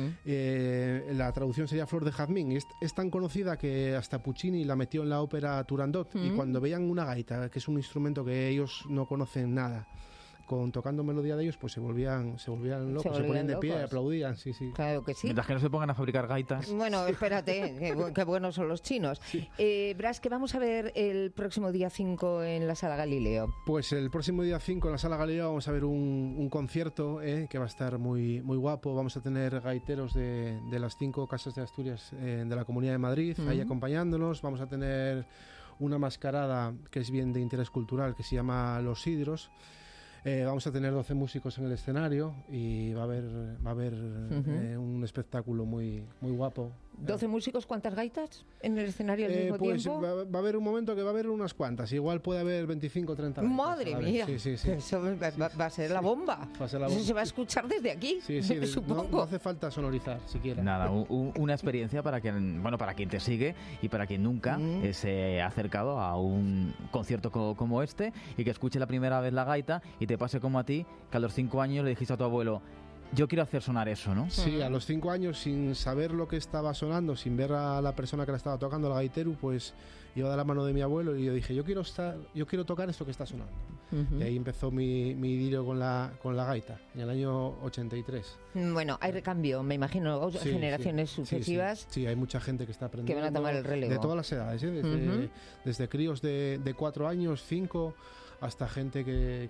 La traducción sería Flor de Jazmín. Y es tan conocida que hasta Puccini la metió en la ópera Turandot. Y cuando veían una gaita, que es un instrumento que ellos no conocen nada, tocando melodía de ellos, pues se volvían locos, se ponían de pie, aplaudían, sí. Claro que sí. Mientras que no se pongan a fabricar gaitas. Bueno, espérate, qué buenos son los chinos. Sí. Bras, ¿qué vamos a ver el próximo día 5 en la Sala Galileo? Pues el próximo día 5 en la Sala Galileo vamos a ver un concierto que va a estar muy guapo. Vamos a tener gaiteros de las 5 casas de Asturias de la Comunidad de Madrid ahí acompañándonos. Vamos a tener una mascarada que es bien de interés cultural, que se llama Los Sidros. Vamos a tener 12 músicos en el escenario y va a haber un espectáculo muy guapo. ¿12 músicos? ¿Cuántas gaitas en el escenario al mismo tiempo? Va a haber un momento que va a haber unas cuantas. Igual puede haber 25 o 30 gaitas. ¡Madre mía! Sí. Eso va a ser la bomba. Eso se va a escuchar desde aquí, supongo. No hace falta sonorizar siquiera. Nada, una experiencia para quien te sigue y para quien nunca se ha acercado a un concierto como este y que escuche la primera vez la gaita y te pase como a ti, que a los 5 años le dijiste a tu abuelo: yo quiero hacer sonar eso, ¿no? Sí, a los 5 años, sin saber lo que estaba sonando, sin ver a la persona que la estaba tocando, el gaitero, pues iba de la mano de mi abuelo y yo dije, yo quiero tocar esto que está sonando. Y ahí empezó mi idilio con la gaita, en el año 83. Bueno, hay recambio, me imagino, generaciones sucesivas. Sí, hay mucha gente que está aprendiendo. Que van a tomar el relevo. De todas las edades, desde críos de 4 años, 5... hasta gente que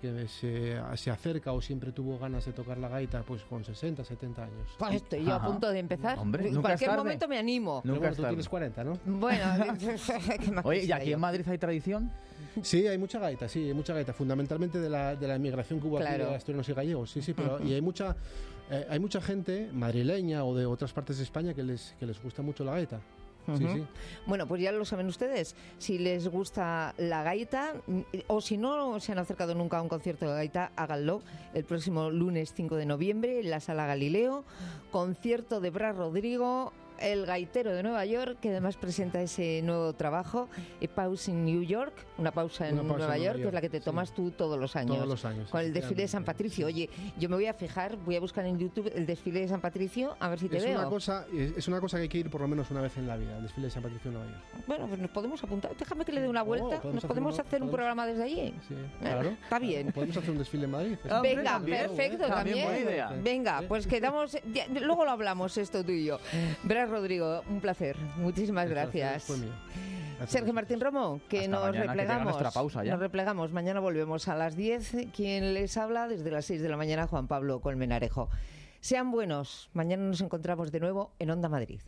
se acerca o siempre tuvo ganas de tocar la gaita pues con 60, 70 años. Pues estoy yo a punto de empezar. Hombre, en cualquier momento me animo. Pero tú tienes 40, ¿no? Bueno, oye, ¿y aquí en Madrid hay tradición? Sí, hay mucha gaita, fundamentalmente de la inmigración que hubo aquí de asturianos y gallegos, sí, pero y hay mucha gente madrileña o de otras partes de España que les gusta mucho la gaita. Sí, sí. Bueno, pues ya lo saben ustedes. Si les gusta la gaita, o si no se han acercado nunca a un concierto de gaita, háganlo el próximo lunes 5 de noviembre en la Sala Galileo. Concierto de Brad Rodrigo, el gaitero de Nueva York, que además presenta ese nuevo trabajo, A Pause in New York, una pausa en Nueva York, que es la que te tomas tú todos los años. Todos los años. Con el desfile de San Patricio. Oye, yo me voy a fijar, voy a buscar en YouTube el desfile de San Patricio, a ver si te veo. Es una cosa que hay que ir por lo menos una vez en la vida, el desfile de San Patricio en Nueva York. Bueno, pues nos podemos apuntar. Déjame que le dé una vuelta. ¿Nos podemos hacer un programa desde allí? Sí, claro. Está bien. Podemos hacer un desfile en Madrid. Venga, perfecto, también. Buena idea. Venga, pues quedamos. Luego lo hablamos esto tú y yo. Brad Rodrigo, un placer. Muchísimas gracias. Sergio Martín Romo, que Hasta nos mañana, que llega replegamos. nuestra pausa ya. Nos replegamos. Mañana volvemos a las 10. Quien les habla desde las 6 de la mañana, Juan Pablo Colmenarejo. Sean buenos. Mañana nos encontramos de nuevo en Onda Madrid.